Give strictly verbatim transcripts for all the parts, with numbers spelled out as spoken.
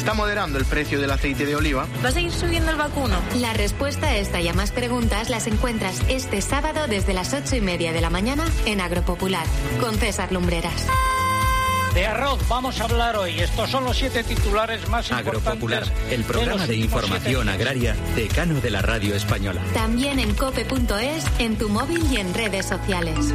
está moderando el precio del aceite de oliva. ¿Va a seguir subiendo el vacuno? La respuesta a esta y a más preguntas las encuentras este sábado desde las ocho y media de la mañana en Agropopular, con César Lumbreras. De arroz vamos a hablar hoy. Estos son los siete titulares más importantes. Agropopular, el programa de, de información agraria decano de la radio española. También en cope punto es, en tu móvil y en redes sociales.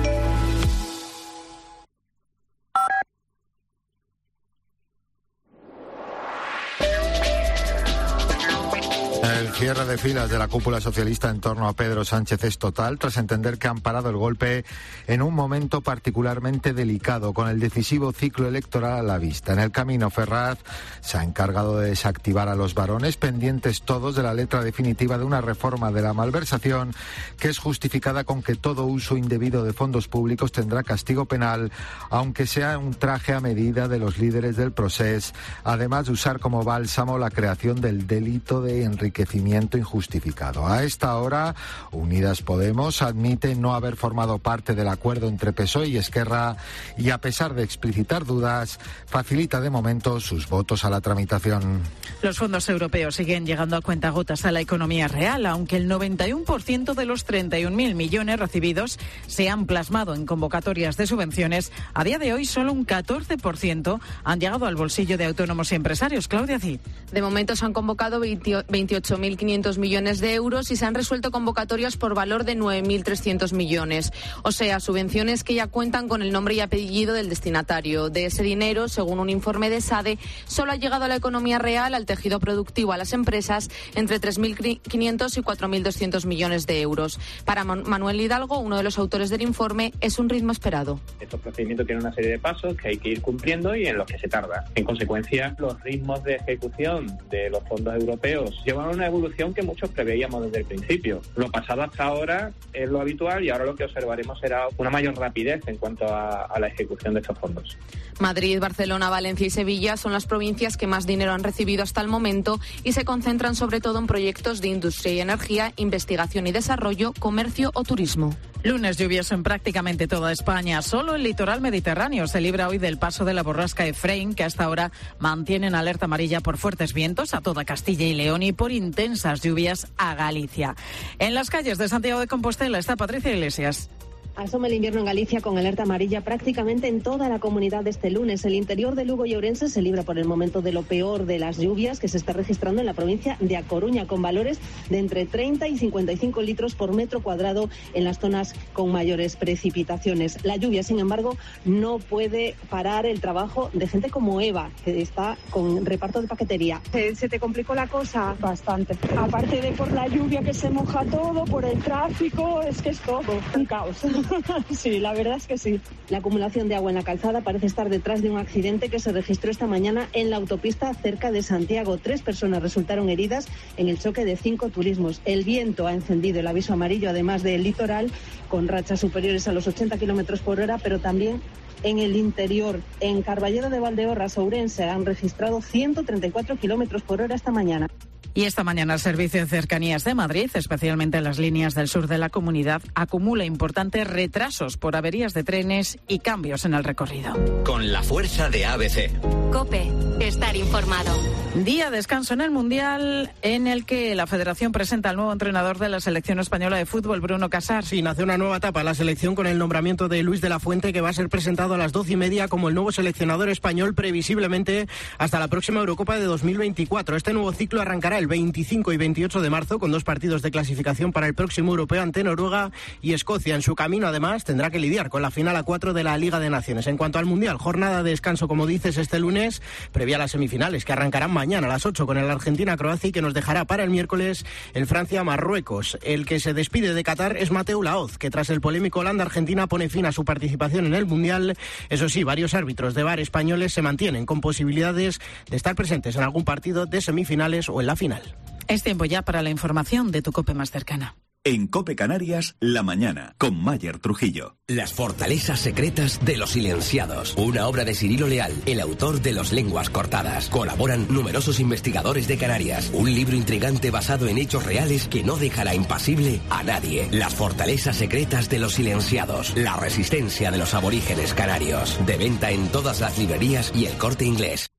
El cierre de filas de la cúpula socialista en torno a Pedro Sánchez es total, tras entender que han parado el golpe en un momento particularmente delicado, con el decisivo ciclo electoral a la vista. En el camino, Ferraz se ha encargado de desactivar a los varones, pendientes todos de la letra definitiva de una reforma de la malversación que es justificada con que todo uso indebido de fondos públicos tendrá castigo penal, aunque sea un traje a medida de los líderes del procés, además de usar como bálsamo la creación del delito de enriquecimiento injustificado. A esta hora, Unidas Podemos admite no haber formado parte del acuerdo entre P S O E y Esquerra y, a pesar de explicitar dudas, facilita de momento sus votos a la tramitación. Los fondos europeos siguen llegando a cuentagotas a la economía real, aunque el noventa y uno por ciento de los treinta y un mil millones recibidos se han plasmado en convocatorias de subvenciones. A día de hoy, solo un catorce por ciento han llegado al bolsillo de autónomos y empresarios. Claudia Cid. De momento se han convocado veintiocho mil quinientos millones de euros y se han resuelto convocatorias por valor de nueve mil trescientos millones. O sea, subvenciones que ya cuentan con el nombre y apellido del destinatario. De ese dinero, según un informe de SADE, solo ha llegado a la economía real, al tejido productivo, a las empresas, entre tres mil quinientos y cuatro mil doscientos millones de euros. Para Manuel Hidalgo, uno de los autores del informe, es un ritmo esperado. Estos procedimientos tienen una serie de pasos que hay que ir cumpliendo y en los que se tarda. En consecuencia, los ritmos de ejecución de los fondos europeos llevan una evolución que muchos preveíamos desde el principio. Lo pasado hasta ahora es lo habitual y ahora lo que observaremos será una mayor rapidez en cuanto a, a la ejecución de estos fondos. Madrid, Barcelona, Valencia y Sevilla son las provincias que más dinero han recibido hasta el momento y se concentran sobre todo en proyectos de industria y energía, investigación y desarrollo, comercio o turismo. Lunes lluvioso en prácticamente toda España. Solo el litoral mediterráneo se libra hoy del paso de la borrasca Efraín, que hasta ahora mantiene en alerta amarilla por fuertes vientos a toda Castilla y León y por intensas lluvias a Galicia. En las calles de Santiago de Compostela está Patricia Iglesias. Asoma el invierno en Galicia con alerta amarilla prácticamente en toda la comunidad este lunes. El interior de Lugo y Ourense se libra por el momento de lo peor de las lluvias que se está registrando en la provincia de A Coruña, con valores de entre treinta y cincuenta y cinco litros por metro cuadrado en las zonas con mayores precipitaciones. La lluvia, sin embargo, no puede parar el trabajo de gente como Eva, que está con reparto de paquetería. ¿Se, se te complicó la cosa? Bastante. Aparte de por la lluvia que se moja todo, por el tráfico, es que es todo un caos. Sí, la verdad es que sí. La acumulación de agua en la calzada parece estar detrás de un accidente que se registró esta mañana en la autopista cerca de Santiago. Tres personas resultaron heridas en el choque de cinco turismos. El viento ha encendido el aviso amarillo, además del litoral, con rachas superiores a los ochenta kilómetros por hora, pero también en el interior. En Carballeda de Valdeorras, Ourense, han registrado ciento treinta y cuatro kilómetros por hora esta mañana. Y esta mañana el Servicio de Cercanías de Madrid, especialmente en las líneas del sur de la comunidad, acumula importantes retrasos por averías de trenes y cambios en el recorrido. Con la fuerza de A B C. COPE, estar informado. Día de descanso en el Mundial, en el que la Federación presenta al nuevo entrenador de la selección española de fútbol, Bruno Casar. Sí, nace una nueva etapa en la selección con el nombramiento de Luis de la Fuente, que va a ser presentado a las doce y media como el nuevo seleccionador español, previsiblemente hasta la próxima Eurocopa de dos mil veinticuatro. Este nuevo ciclo arrancará el veinticinco y veintiocho de marzo con dos partidos de clasificación para el próximo europeo ante Noruega y Escocia. En su camino, además, tendrá que lidiar con la final a cuatro de la Liga de Naciones. En cuanto al Mundial, jornada de descanso, como dices, este lunes, previa a las semifinales, que arrancarán mañana a las ocho con el Argentina-Croacia y que nos dejará para el miércoles el Francia-Marruecos. El que se despide de Qatar es Mateu Laoz, que tras el polémico Holanda-Argentina pone fin a su participación en el Mundial. Eso sí, varios árbitros de V A R españoles se mantienen con posibilidades de estar presentes en algún partido de semifinales o en la final. Es tiempo ya para la información de tu COPE más cercana. En COPE Canarias, la mañana, con Mayer Trujillo. Las fortalezas secretas de los silenciados. Una obra de Cirilo Leal, el autor de Los lenguas cortadas. Colaboran numerosos investigadores de Canarias. Un libro intrigante basado en hechos reales que no dejará impasible a nadie. Las fortalezas secretas de los silenciados. La resistencia de los aborígenes canarios. De venta en todas las librerías y El Corte Inglés.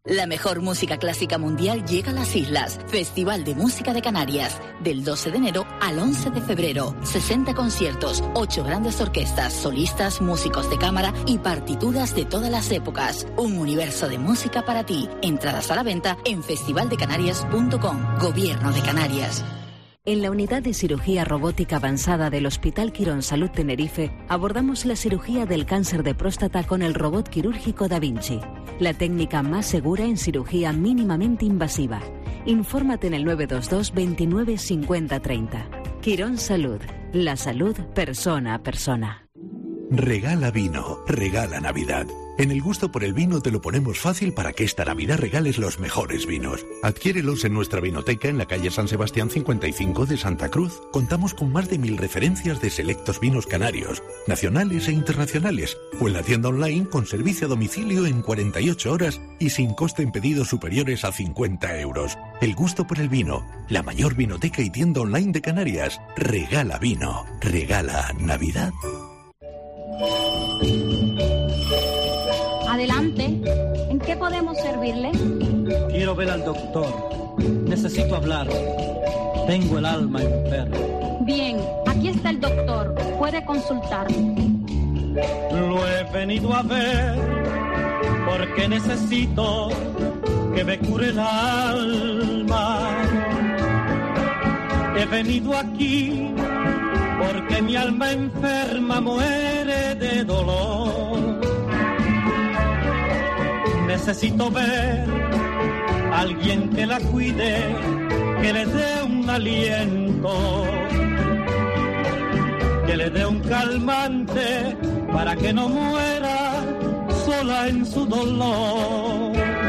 La mejor música clásica mundial llega a las islas. Festival de Música de Canarias. Del doce de enero al once de febrero. sesenta conciertos, ocho grandes orquestas, solistas, músicos de cámara y partituras de todas las épocas. Un universo de música para ti. Entradas a la venta en festival de canarias punto com. Gobierno de Canarias. En la unidad de cirugía robótica avanzada del Hospital Quirón Salud Tenerife abordamos la cirugía del cáncer de próstata con el robot quirúrgico Da Vinci, la técnica más segura en cirugía mínimamente invasiva. Infórmate en el nueve dos dos veintinueve cincuenta treinta. Quirón Salud, la salud persona a persona. Regala vino, regala Navidad. En El Gusto por el Vino te lo ponemos fácil para que esta Navidad regales los mejores vinos. Adquiérelos en nuestra vinoteca en la calle San Sebastián cincuenta y cinco de Santa Cruz. Contamos con más de mil referencias de selectos vinos canarios, nacionales e internacionales, o en la tienda online con servicio a domicilio en cuarenta y ocho horas y sin coste en pedidos superiores a cincuenta euros. El Gusto por el Vino, la mayor vinoteca y tienda online de Canarias. Regala vino, regala Navidad. Adelante, ¿en qué podemos servirle? Quiero ver al doctor. Necesito hablar. Tengo el alma enferma. Bien, aquí está el doctor. Puede consultar. Lo he venido a ver porque necesito que me cure el alma. He venido aquí porque mi alma enferma muere de dolor. Necesito ver a alguien que la cuide, que le dé un aliento, que le dé un calmante para que no muera sola en su dolor.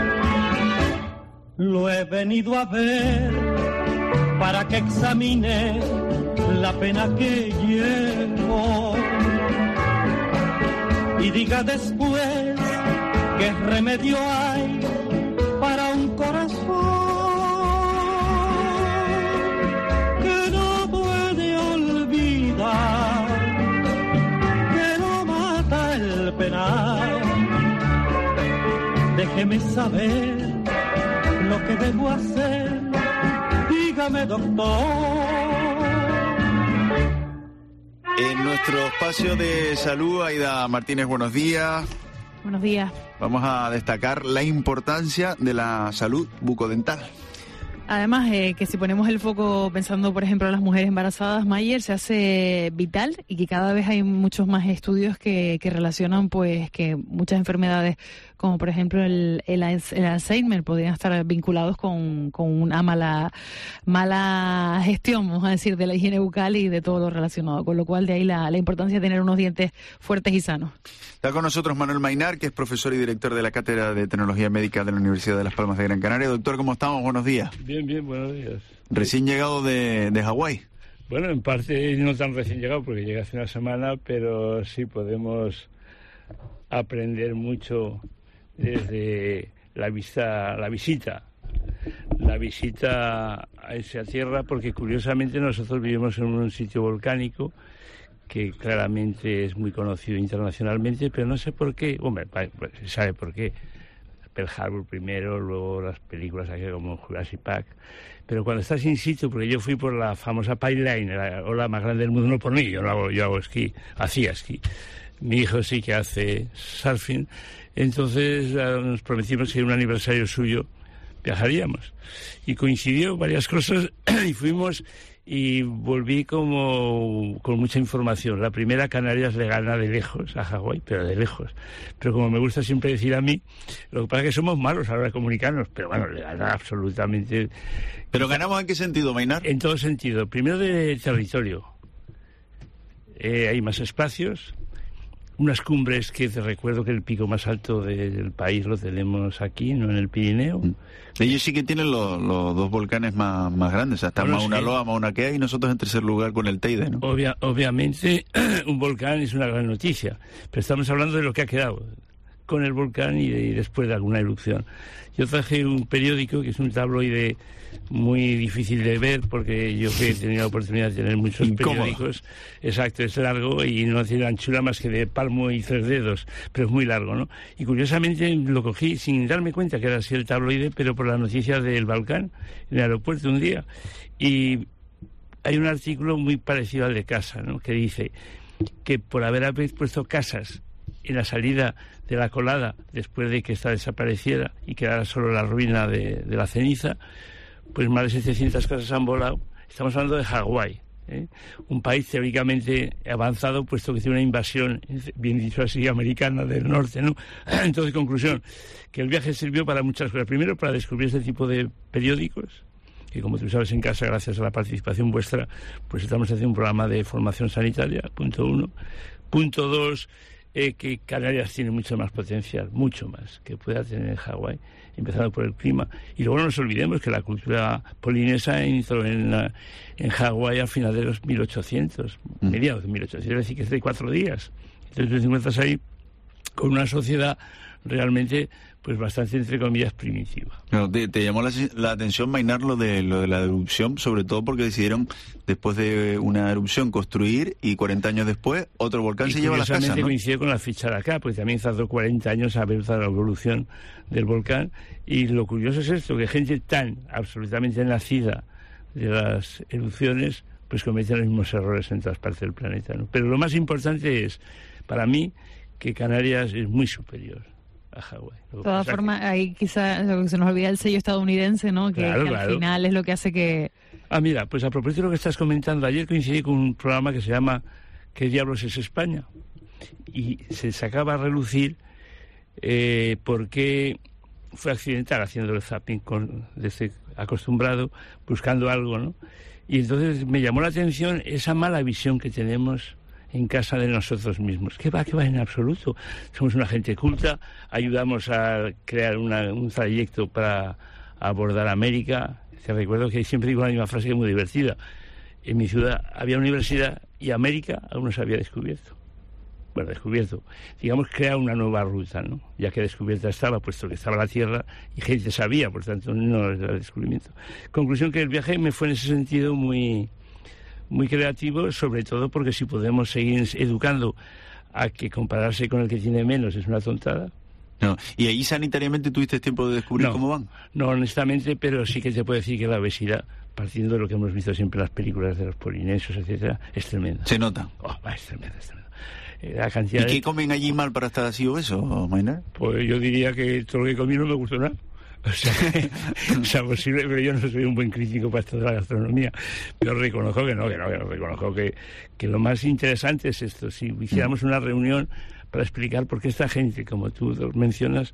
Lo he venido a ver para que examine la pena que llevo y diga después qué remedio hay para un corazón que no puede olvidar, que no mata el penal. Déjeme saber lo que debo hacer, dígame doctor. En nuestro espacio de salud, Aida Martínez, buenos días. Buenos días. Vamos a destacar la importancia de la salud bucodental. Además, eh, que si ponemos el foco pensando, por ejemplo, en las mujeres embarazadas, Mayer, se hace vital y que cada vez hay muchos más estudios que, que relacionan pues que muchas enfermedades, como por ejemplo el, el, el Alzheimer, podrían estar vinculados con, con una mala mala gestión, vamos a decir, de la higiene bucal y de todo lo relacionado. Con lo cual, de ahí la, la importancia de tener unos dientes fuertes y sanos. Está con nosotros Manuel Maynar, que es profesor y director de la Cátedra de Tecnología Médica de la Universidad de Las Palmas de Gran Canaria. Doctor, ¿cómo estamos? Buenos días. Bien, bien, buenos días. Recién llegado de, de Hawái. Bueno, en parte no tan recién llegado porque llegué hace una semana, pero sí podemos aprender mucho desde la vista, la visita, la visita a esa tierra, porque curiosamente nosotros vivimos en un sitio volcánico que claramente es muy conocido internacionalmente, pero no sé por qué, hombre, se sabe por qué. Pearl Harbor primero, luego las películas aquí como Jurassic Park, pero cuando estás in situ, porque yo fui por la famosa Pipeline, la ola más grande del mundo, no por mí, yo no hago, yo hago esquí, hacía esquí, mi hijo sí que hace surfing, entonces nos prometimos que en un aniversario suyo viajaríamos, y coincidió varias cosas, y fuimos, y volví como con mucha información. La primera, Canarias le gana de lejos a Hawái, pero de lejos. Pero como me gusta siempre decir a mí, lo que pasa es que somos malos a la hora de comunicarnos, pero bueno, le gana absolutamente. ¿Pero ganamos en qué sentido, Maynar? En todo sentido. Primero, de territorio. Eh, hay más espacios, unas cumbres que te recuerdo que el pico más alto del país lo tenemos aquí, no en el Pirineo. Ellos sí que tienen los, los dos volcanes más, más grandes, hasta bueno, Mauna Loa, sí. Mauna Kea, y nosotros en tercer lugar con el Teide, ¿no? Obvia, obviamente un volcán es una gran noticia, pero estamos hablando de lo que ha quedado. con el volcán y, de, y después de alguna erupción. Yo traje un periódico que es un tabloide muy difícil de ver porque yo que he tenido la oportunidad de tener muchos Incómodo. periódicos. Exacto, es largo y no tiene anchura más que de palmo y tres dedos, pero es muy largo, ¿no? Y curiosamente lo cogí sin darme cuenta que era así el tabloide, pero por la noticia del volcán en el aeropuerto un día. Y hay un artículo muy parecido al de Casa, ¿no? Que dice que por haber puesto Casas en la salida de la colada después de que esta desapareciera y quedara solo la ruina de, de la ceniza, pues más de setecientas casas han volado. Estamos hablando de Hawái, ¿eh? Un país teóricamente avanzado, puesto que tiene una invasión, bien dicho así, americana del norte, ¿no? Entonces, conclusión, que el viaje sirvió para muchas cosas. Primero, para descubrir este tipo de periódicos, que como tú sabes en casa, gracias a la participación vuestra, pues estamos haciendo un programa de formación sanitaria, punto uno. Punto dos, eh, que Canarias tiene mucho más potencial, mucho más, que pueda tener Hawái, empezando por el clima. Y luego no nos olvidemos que la cultura polinesa entró en, la, en Hawái a finales de los mil ochocientos, mm. mediados de mil ochocientos, es decir, que es de cuatro días. Entonces tú te encuentras ahí con una sociedad realmente, pues bastante, entre comillas, primitiva. No, te, te llamó la, la atención, Maynar, lo de, lo de la erupción, sobre todo porque decidieron, después de una erupción, construir, y cuarenta años después, otro volcán y se lleva las casas, ¿no? Coincide con la fecha de acá, porque también tardó cuarenta años a ver la evolución del volcán, y lo curioso es esto, que gente tan absolutamente nacida de las erupciones, pues cometen los mismos errores en todas partes del planeta, ¿no? Pero lo más importante es, para mí, que Canarias es muy superior a Hawái. De todas formas, que... ahí quizá lo que se nos olvida el sello estadounidense, ¿no? Que, claro, que al claro. final es lo que hace que... Ah, mira, pues a propósito de lo que estás comentando, ayer coincidí con un programa que se llama ¿Qué diablos es España? Y se sacaba a relucir eh, por qué fue accidental haciendo el zapping con, desde acostumbrado, buscando algo, ¿no? Y entonces me llamó la atención esa mala visión que tenemos en casa de nosotros mismos. ¿Qué va? ¿Qué va? En absoluto. Somos una gente culta, ayudamos a crear una, un trayecto para abordar América. Te recuerdo que siempre digo la misma frase que es muy divertida. En mi ciudad había universidad y América aún no se había descubierto. Bueno, descubierto. Digamos, crear una nueva ruta, ¿no? Ya que descubierta estaba, puesto que estaba la Tierra y gente sabía, por tanto, no era el descubrimiento. Conclusión que el viaje me fue en ese sentido muy... muy creativo, sobre todo porque si podemos seguir educando a que compararse con el que tiene menos es una tontada. No. ¿Y ahí sanitariamente tuviste tiempo de descubrir no, cómo van? No, honestamente, pero sí que te puedo decir que la obesidad, partiendo de lo que hemos visto siempre en las películas de los polinesios, etcétera, es tremenda. ¿Se nota? Oh, es tremenda, es tremenda. Eh, la cantidad ¿Y qué de... comen allí mal para estar así obeso, Maynar? Pues yo diría que todo lo que comí no me gustó nada. O sea, o sea, posible, pero yo no soy un buen crítico para esto de la gastronomía, pero reconozco que no, que no, que no, reconozco que, que lo más interesante es esto. Si hiciéramos una reunión para explicar por qué esta gente, como tú mencionas,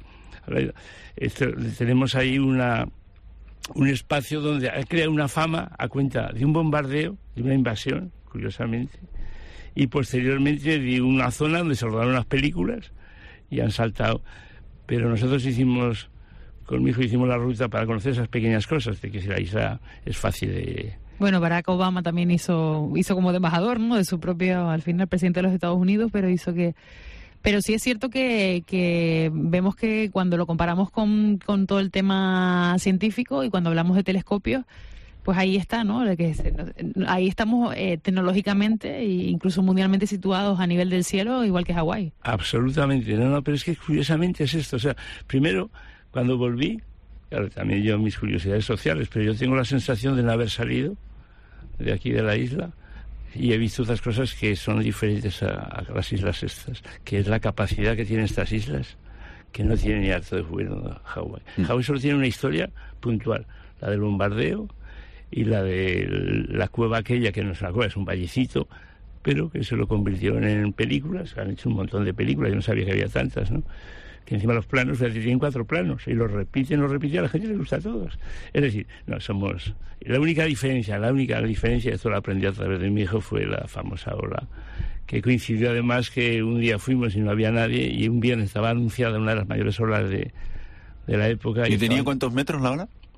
esto, tenemos ahí una un espacio donde ha creado una fama a cuenta de un bombardeo, de una invasión, curiosamente, y posteriormente de una zona donde se rodaron las películas y han saltado. Pero nosotros hicimos... Con mi hijo hicimos la ruta para conocer esas pequeñas cosas, de que si la isla es fácil de... Bueno, Barack Obama también hizo hizo como de embajador, ¿no? De su propio, al final, presidente de los Estados Unidos, pero hizo que... Pero sí es cierto que, que vemos que cuando lo comparamos con, con todo el tema científico y cuando hablamos de telescopios, pues ahí está, ¿no? Que se, ahí estamos eh, tecnológicamente e incluso mundialmente situados a nivel del cielo, igual que Hawái. Absolutamente, no, no, pero es que curiosamente es esto. O sea, primero... Cuando volví, claro, también yo mis curiosidades sociales, pero yo tengo la sensación de no haber salido de aquí de la isla y he visto otras cosas que son diferentes a, a las islas estas, que es la capacidad que tienen estas islas, que no tienen ni harto de gobierno de Hawái. Mm. Hawái solo tiene una historia puntual, la del bombardeo y la de la cueva aquella, que no es una cueva, es un vallecito, pero que se lo convirtieron en películas, han hecho un montón de películas, yo no sabía que había tantas, ¿no? Que encima los planos, tienen cuatro planos, y los repiten, los repiten, a la gente les gusta a todos. Es decir, no, somos... La única diferencia, la única diferencia, esto lo aprendí a través de mi hijo, fue la famosa ola, que coincidió además que un día fuimos y no había nadie, y un viernes estaba anunciada una de las mayores olas de, de la época. ¿Y, ¿Y tenía estaban... cuántos metros la ola?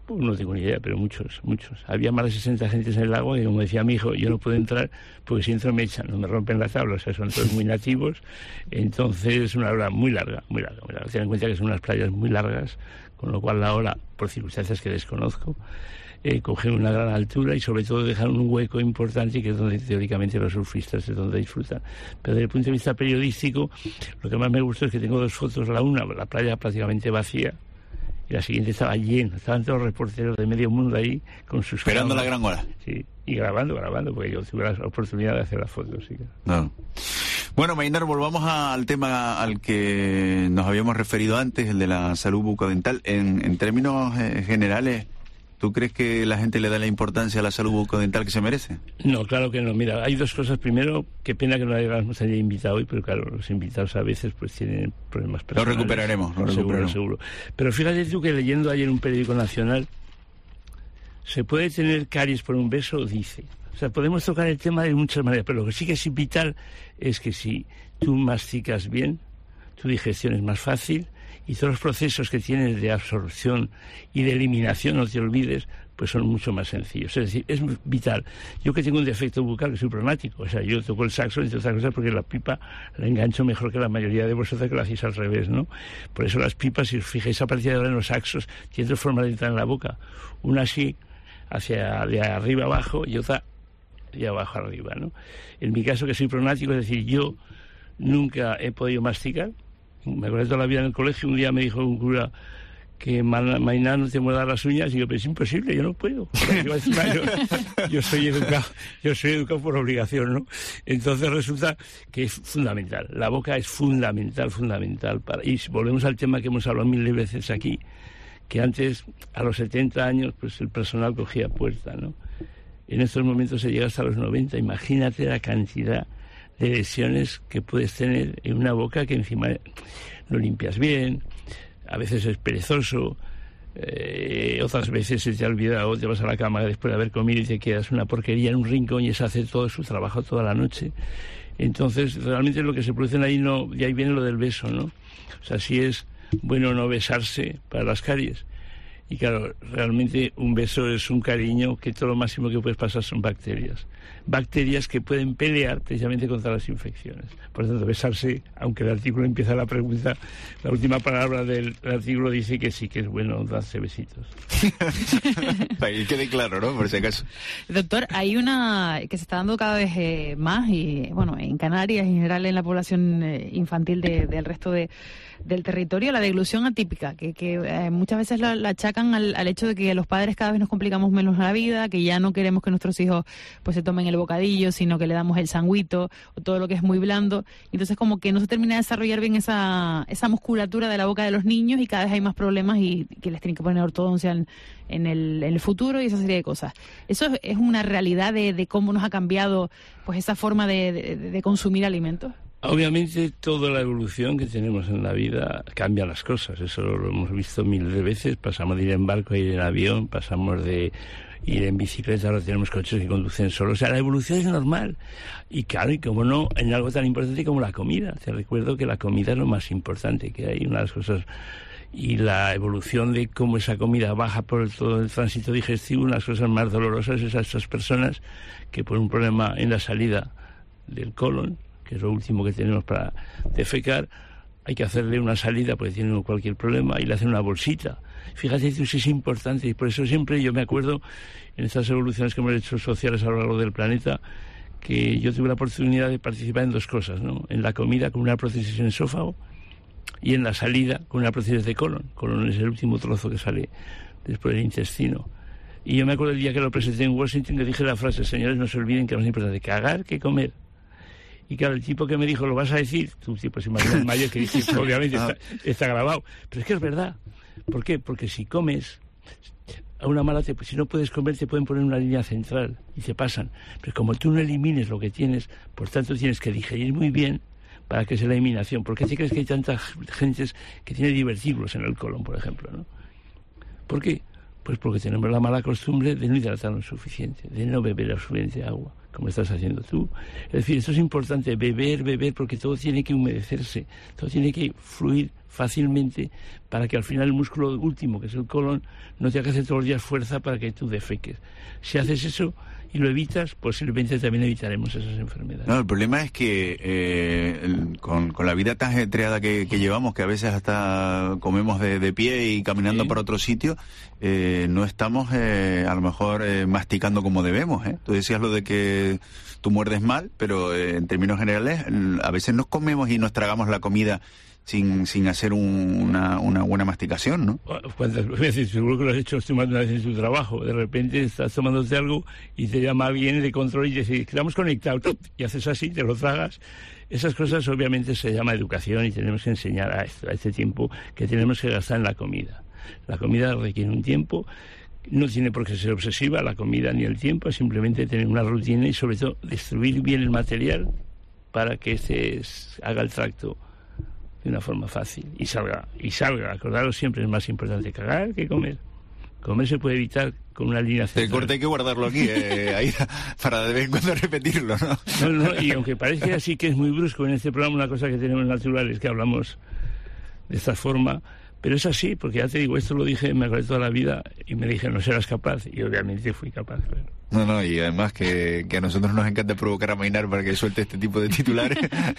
Pues no tengo ni idea, pero muchos, muchos. Había más de sesenta agentes en el lago y, como decía mi hijo, yo no puedo entrar porque si entro me echan, no me rompen la tabla, o sea, son todos muy nativos. Entonces es una hora muy larga, muy larga, muy larga. Ten en cuenta que son unas playas muy largas, con lo cual la ola, por circunstancias que desconozco, eh, coge una gran altura y sobre todo dejan un hueco importante que es donde teóricamente los surfistas es donde disfrutan. Pero desde el punto de vista periodístico, lo que más me gustó es que tengo dos fotos, la una, la playa prácticamente vacía, y la siguiente estaba llena, estaban todos los reporteros de medio mundo ahí con sus esperando cámaras. La gran hora. Sí, y grabando, grabando, porque yo tuve la oportunidad de hacer las fotos. Sí. No. Bueno, Maynard, volvamos a, al tema al que nos habíamos referido antes, el de la salud bucodental. En, en términos eh, generales, ¿tú crees que la gente le da la importancia a la salud bucodental que se merece? No, claro que no. Mira, hay dos cosas. Primero, qué pena que no hayamos haya invitado hoy, pero claro, los invitados a veces pues tienen problemas personales. Lo recuperaremos, lo recuperaremos. Seguro, seguro. Pero fíjate tú que leyendo ayer un periódico nacional, ¿se puede tener caries por un beso? Dice. O sea, podemos tocar el tema de muchas maneras, pero lo que sí que es vital es que si tú masticas bien, tu digestión es más fácil, y todos los procesos que tienes de absorción y de eliminación, no te olvides, pues son mucho más sencillos. Es decir, es vital. Yo que tengo un defecto bucal, que soy problemático, o sea, yo toco el saxo, entre otras cosas, porque la pipa la engancho mejor que la mayoría de vosotros, que lo hacéis al revés, ¿no? Por eso las pipas, si os fijáis a partir de ahora en los saxos, tienen dos formas de entrar en la boca. Una así, hacia de arriba abajo, y otra de abajo arriba, ¿no? En mi caso, que soy problemático, es decir, yo nunca he podido masticar. Me acuerdo toda la vida en el colegio, un día me dijo un cura que Maynard no te muerda las uñas, y yo, pero es imposible, yo no puedo. Yo, yo, yo soy educado, yo soy educado por obligación, ¿no? Entonces resulta que es fundamental, la boca es fundamental, fundamental para, y volvemos al tema que hemos hablado mil veces aquí, que antes, a los setenta años, pues el personal cogía puerta, ¿no? En estos momentos se llega hasta los noventa, imagínate la cantidad de lesiones que puedes tener en una boca que encima no limpias bien, a veces es perezoso, eh, otras veces se te ha olvidado, te vas a la cama después de haber comido y te quedas una porquería en un rincón y eso hace todo su trabajo toda la noche. Entonces, realmente lo que se produce ahí, no, y ahí viene lo del beso, ¿no? O sea, si es bueno no besarse para las caries. Y claro, realmente un beso es un cariño que todo lo máximo que puedes pasar son bacterias. Bacterias que pueden pelear precisamente contra las infecciones. Por lo tanto, besarse, aunque el artículo empieza la pregunta, la última palabra del artículo dice que sí, que es bueno darse besitos. Para que quede claro, ¿no? Por si acaso. Doctor, hay una que se está dando cada vez eh, más, y bueno, en Canarias y en general en la población eh, infantil de, del resto de, del territorio, la deglución atípica, que, que eh, muchas veces la, la achacan al, al hecho de que los padres cada vez nos complicamos menos la vida, que ya no queremos que nuestros hijos pues se tomen el bocadillo, sino que le damos el sanguito o todo lo que es muy blando. Entonces como que no se termina de desarrollar bien esa, esa musculatura de la boca de los niños, y cada vez hay más problemas y que les tienen que poner ortodoncia en, en, el, en el futuro y esa serie de cosas. Eso es, es una realidad de, de cómo nos ha cambiado pues esa forma de, de, de consumir alimentos. Obviamente toda la evolución que tenemos en la vida cambia las cosas, eso lo hemos visto miles de veces. Pasamos de ir en barco a ir en avión, pasamos de ir en bicicleta, ahora tenemos coches que conducen solos. O sea, la evolución es normal. Y claro, y como no, en algo tan importante como la comida. Te recuerdo que la comida es lo más importante que hay, una de las cosas. Y la evolución de cómo esa comida baja por todo el tránsito digestivo, una de las cosas más dolorosas es a estas personas que por un problema en la salida del colon, que es lo último que tenemos para defecar, hay que hacerle una salida porque tiene cualquier problema y le hacen una bolsita. Fíjate, eso es importante, y por eso siempre yo me acuerdo en estas evoluciones que hemos hecho sociales a lo largo del planeta, que yo tuve la oportunidad de participar en dos cosas, ¿no? En la comida con una prótesis en esófago y en la salida con una prótesis de colon. Colon es el último trozo que sale después del intestino. Y yo me acuerdo el día que lo presenté en Washington, que dije la frase: señores, no se olviden que es más importante cagar que comer. Y claro, el tipo que me dijo, ¿lo vas a decir? Tú, tipo, se imagina el mayor que dice, obviamente está, está grabado. Pero es que es verdad. ¿Por qué? Porque si comes, a una mala, te, si no puedes comer, te pueden poner una línea central y te pasan. Pero como tú no elimines lo que tienes, por tanto tienes que digerir muy bien para que sea la eliminación. ¿Por qué te crees que hay tantas gentes que tiene divertículos en el colon, por ejemplo, ¿no? ¿Por qué? Pues porque tenemos la mala costumbre de no hidratarnos suficiente, de no beber la suficiente agua, como estás haciendo tú. Es decir, esto es importante, beber, beber, porque todo tiene que humedecerse, todo tiene que fluir fácilmente para que al final el músculo último, que es el colon, no tenga que hacer todos los días fuerza para que tú defeques. Si haces eso y lo evitas, posiblemente también evitaremos esas enfermedades. No, el problema es que eh, el, con, con la vida tan ajetreada que, que llevamos, que a veces hasta comemos de, de pie y caminando sí. para otro sitio, eh, no estamos eh, a lo mejor eh, masticando como debemos, ¿eh? Tú decías lo de que tú muerdes mal, pero eh, en términos generales a veces nos comemos y nos tragamos la comida sin sin hacer un, una, una buena masticación, ¿no? ¿Cuántas veces? Seguro que lo has hecho más de una vez en tu trabajo. De repente estás tomándote algo y te llama alguien de control y te dice, quedamos conectados, y haces así, te lo tragas. Esas cosas obviamente se llama educación y tenemos que enseñar a, esto, a este tiempo que tenemos que gastar en la comida. La comida requiere un tiempo, no tiene por qué ser obsesiva la comida ni el tiempo, es simplemente tener una rutina y sobre todo distribuir bien el material para que este haga el tracto de una forma fácil y salga, y salga. Acordaros, siempre es más importante cagar que comer. Comer se puede evitar con una línea central. El corte hay que guardarlo aquí, eh, ahí, para de vez en cuando repetirlo, ¿no? No, no, y aunque parezca así que es muy brusco en este programa, una cosa que tenemos natural es que hablamos de esta forma, pero es así, porque ya te digo, esto lo dije, me acordé toda la vida y me dije, no serás capaz, y obviamente fui capaz, claro. No, no, y además que, que a nosotros nos encanta provocar a Mainar para que suelte este tipo de titulares.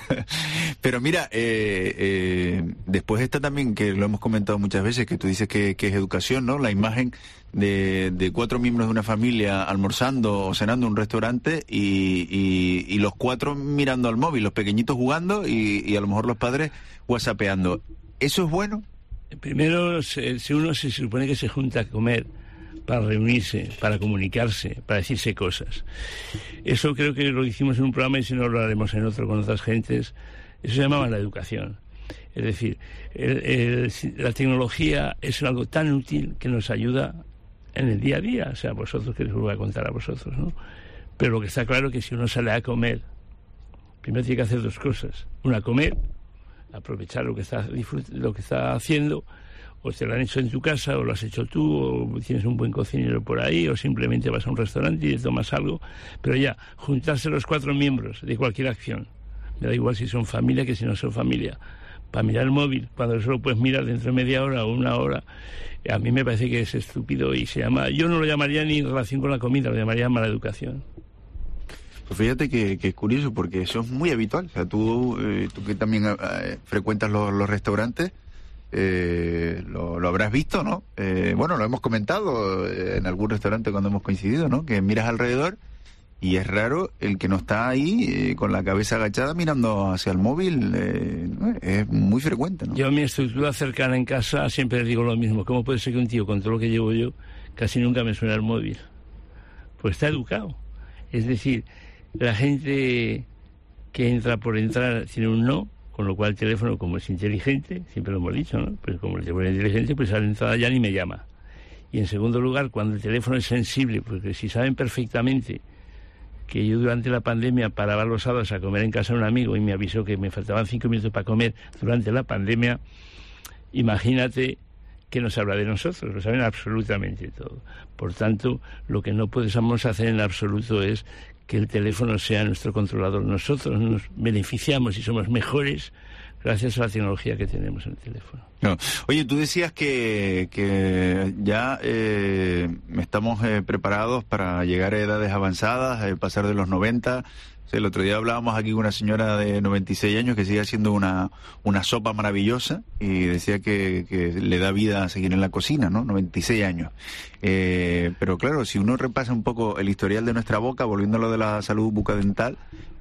Pero mira, eh, eh, después está también, que lo hemos comentado muchas veces, que tú dices que, que es educación, ¿no? La imagen de, de cuatro miembros de una familia almorzando o cenando en un restaurante y, y, y los cuatro mirando al móvil, los pequeñitos jugando y, y a lo mejor los padres whatsappeando. ¿Eso es bueno? Primero, si uno se supone que se junta a comer para reunirse, para comunicarse, para decirse cosas. Eso creo que lo hicimos en un programa y si no lo haremos en otro con otras gentes. Eso se llamaba la educación. Es decir, el, el, la tecnología es algo tan útil que nos ayuda en el día a día. O sea, vosotros, que les voy a contar a vosotros, ¿no? Pero lo que está claro es que si uno sale a comer, primero tiene que hacer dos cosas. Una, comer, aprovechar lo que está, lo que está haciendo, o te lo han hecho en tu casa, o lo has hecho tú, o tienes un buen cocinero por ahí, o simplemente vas a un restaurante y te tomas algo, pero ya, juntarse los cuatro miembros de cualquier acción, me da igual si son familia que si no son familia, para mirar el móvil, cuando eso lo puedes mirar dentro de media hora o una hora, a mí me parece que es estúpido y se llama, yo no lo llamaría ni en relación con la comida, lo llamaría mala educación. Pues fíjate que, que es curioso, porque eso es muy habitual. O sea, tú, eh, tú que también eh, frecuentas los, los restaurantes, eh, lo, lo habrás visto, ¿no? Eh, bueno, lo hemos comentado eh, en algún restaurante cuando hemos coincidido, ¿no? Que miras alrededor y es raro el que no está ahí eh, con la cabeza agachada mirando hacia el móvil. Eh, ¿no? Es muy frecuente, ¿no? Yo a mi estructura cercana en casa siempre les digo lo mismo. ¿Cómo puede ser que un tío con todo lo que llevo yo casi nunca me suena el móvil? Pues está educado. Es decir, la gente que entra por entrar tiene un no, con lo cual el teléfono, como es inteligente, siempre lo hemos dicho, ¿no? Pues como el teléfono es inteligente, pues a la entrada ya ni me llama. Y en segundo lugar, cuando el teléfono es sensible, porque si saben perfectamente que yo durante la pandemia paraba los sábados a comer en casa de un amigo y me avisó que me faltaban cinco minutos para comer durante la pandemia, imagínate que nos habla de nosotros, lo saben absolutamente todo. Por tanto, lo que no podemos hacer en absoluto es que el teléfono sea nuestro controlador. Nosotros nos beneficiamos y somos mejores gracias a la tecnología que tenemos en el teléfono. No. Oye, tú decías que, que ya eh, estamos eh, preparados para llegar a edades avanzadas, eh, pasar de los noventa. Sí, el otro día hablábamos aquí con una señora de noventa y seis años que sigue haciendo una, una sopa maravillosa y decía que, que le da vida a seguir en la cocina, ¿no? noventa y seis años. Eh, pero claro, si uno repasa un poco el historial de nuestra boca, volviendo a lo de la salud bucodental,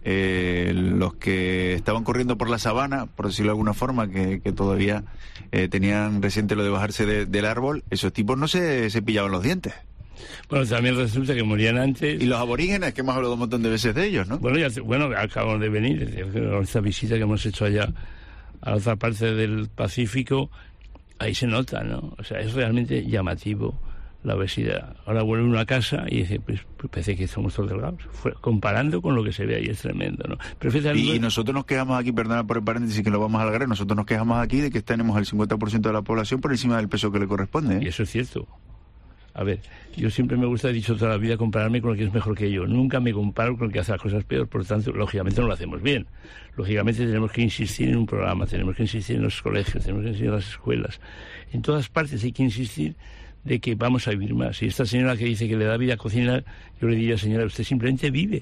eh, los que estaban corriendo por la sabana, por decirlo de alguna forma, que, que todavía eh, tenían reciente lo de bajarse de, del árbol, esos tipos no se cepillaban los dientes. Bueno, también resulta que morían antes. Y los aborígenes, que hemos hablado un montón de veces de ellos, ¿no? Bueno, ya, bueno, acabamos de venir, esta visita que hemos hecho allá a la otra parte del Pacífico, ahí se nota, ¿no? O sea, es realmente llamativo la obesidad. Ahora vuelve uno a casa y dice, pues, pues parece que somos todos delgados. Fue, comparando con lo que se ve ahí, es tremendo, ¿no? Pero fíjate, y, y nosotros nos quejamos aquí, perdona por el paréntesis que lo vamos a alargar, nosotros nos quejamos aquí de que tenemos el cincuenta por ciento de la población por encima del peso que le corresponde, ¿eh? Y eso es cierto. A ver, yo siempre me gusta, he dicho toda la vida, compararme con lo que es mejor que yo. Nunca me comparo con el que hace las cosas peor, por lo tanto, lógicamente no lo hacemos bien. Lógicamente tenemos que insistir en un programa, tenemos que insistir en los colegios, tenemos que insistir en las escuelas. En todas partes hay que insistir de que vamos a vivir más. Y esta señora que dice que le da vida a cocinar, yo le diría, señora, usted simplemente vive.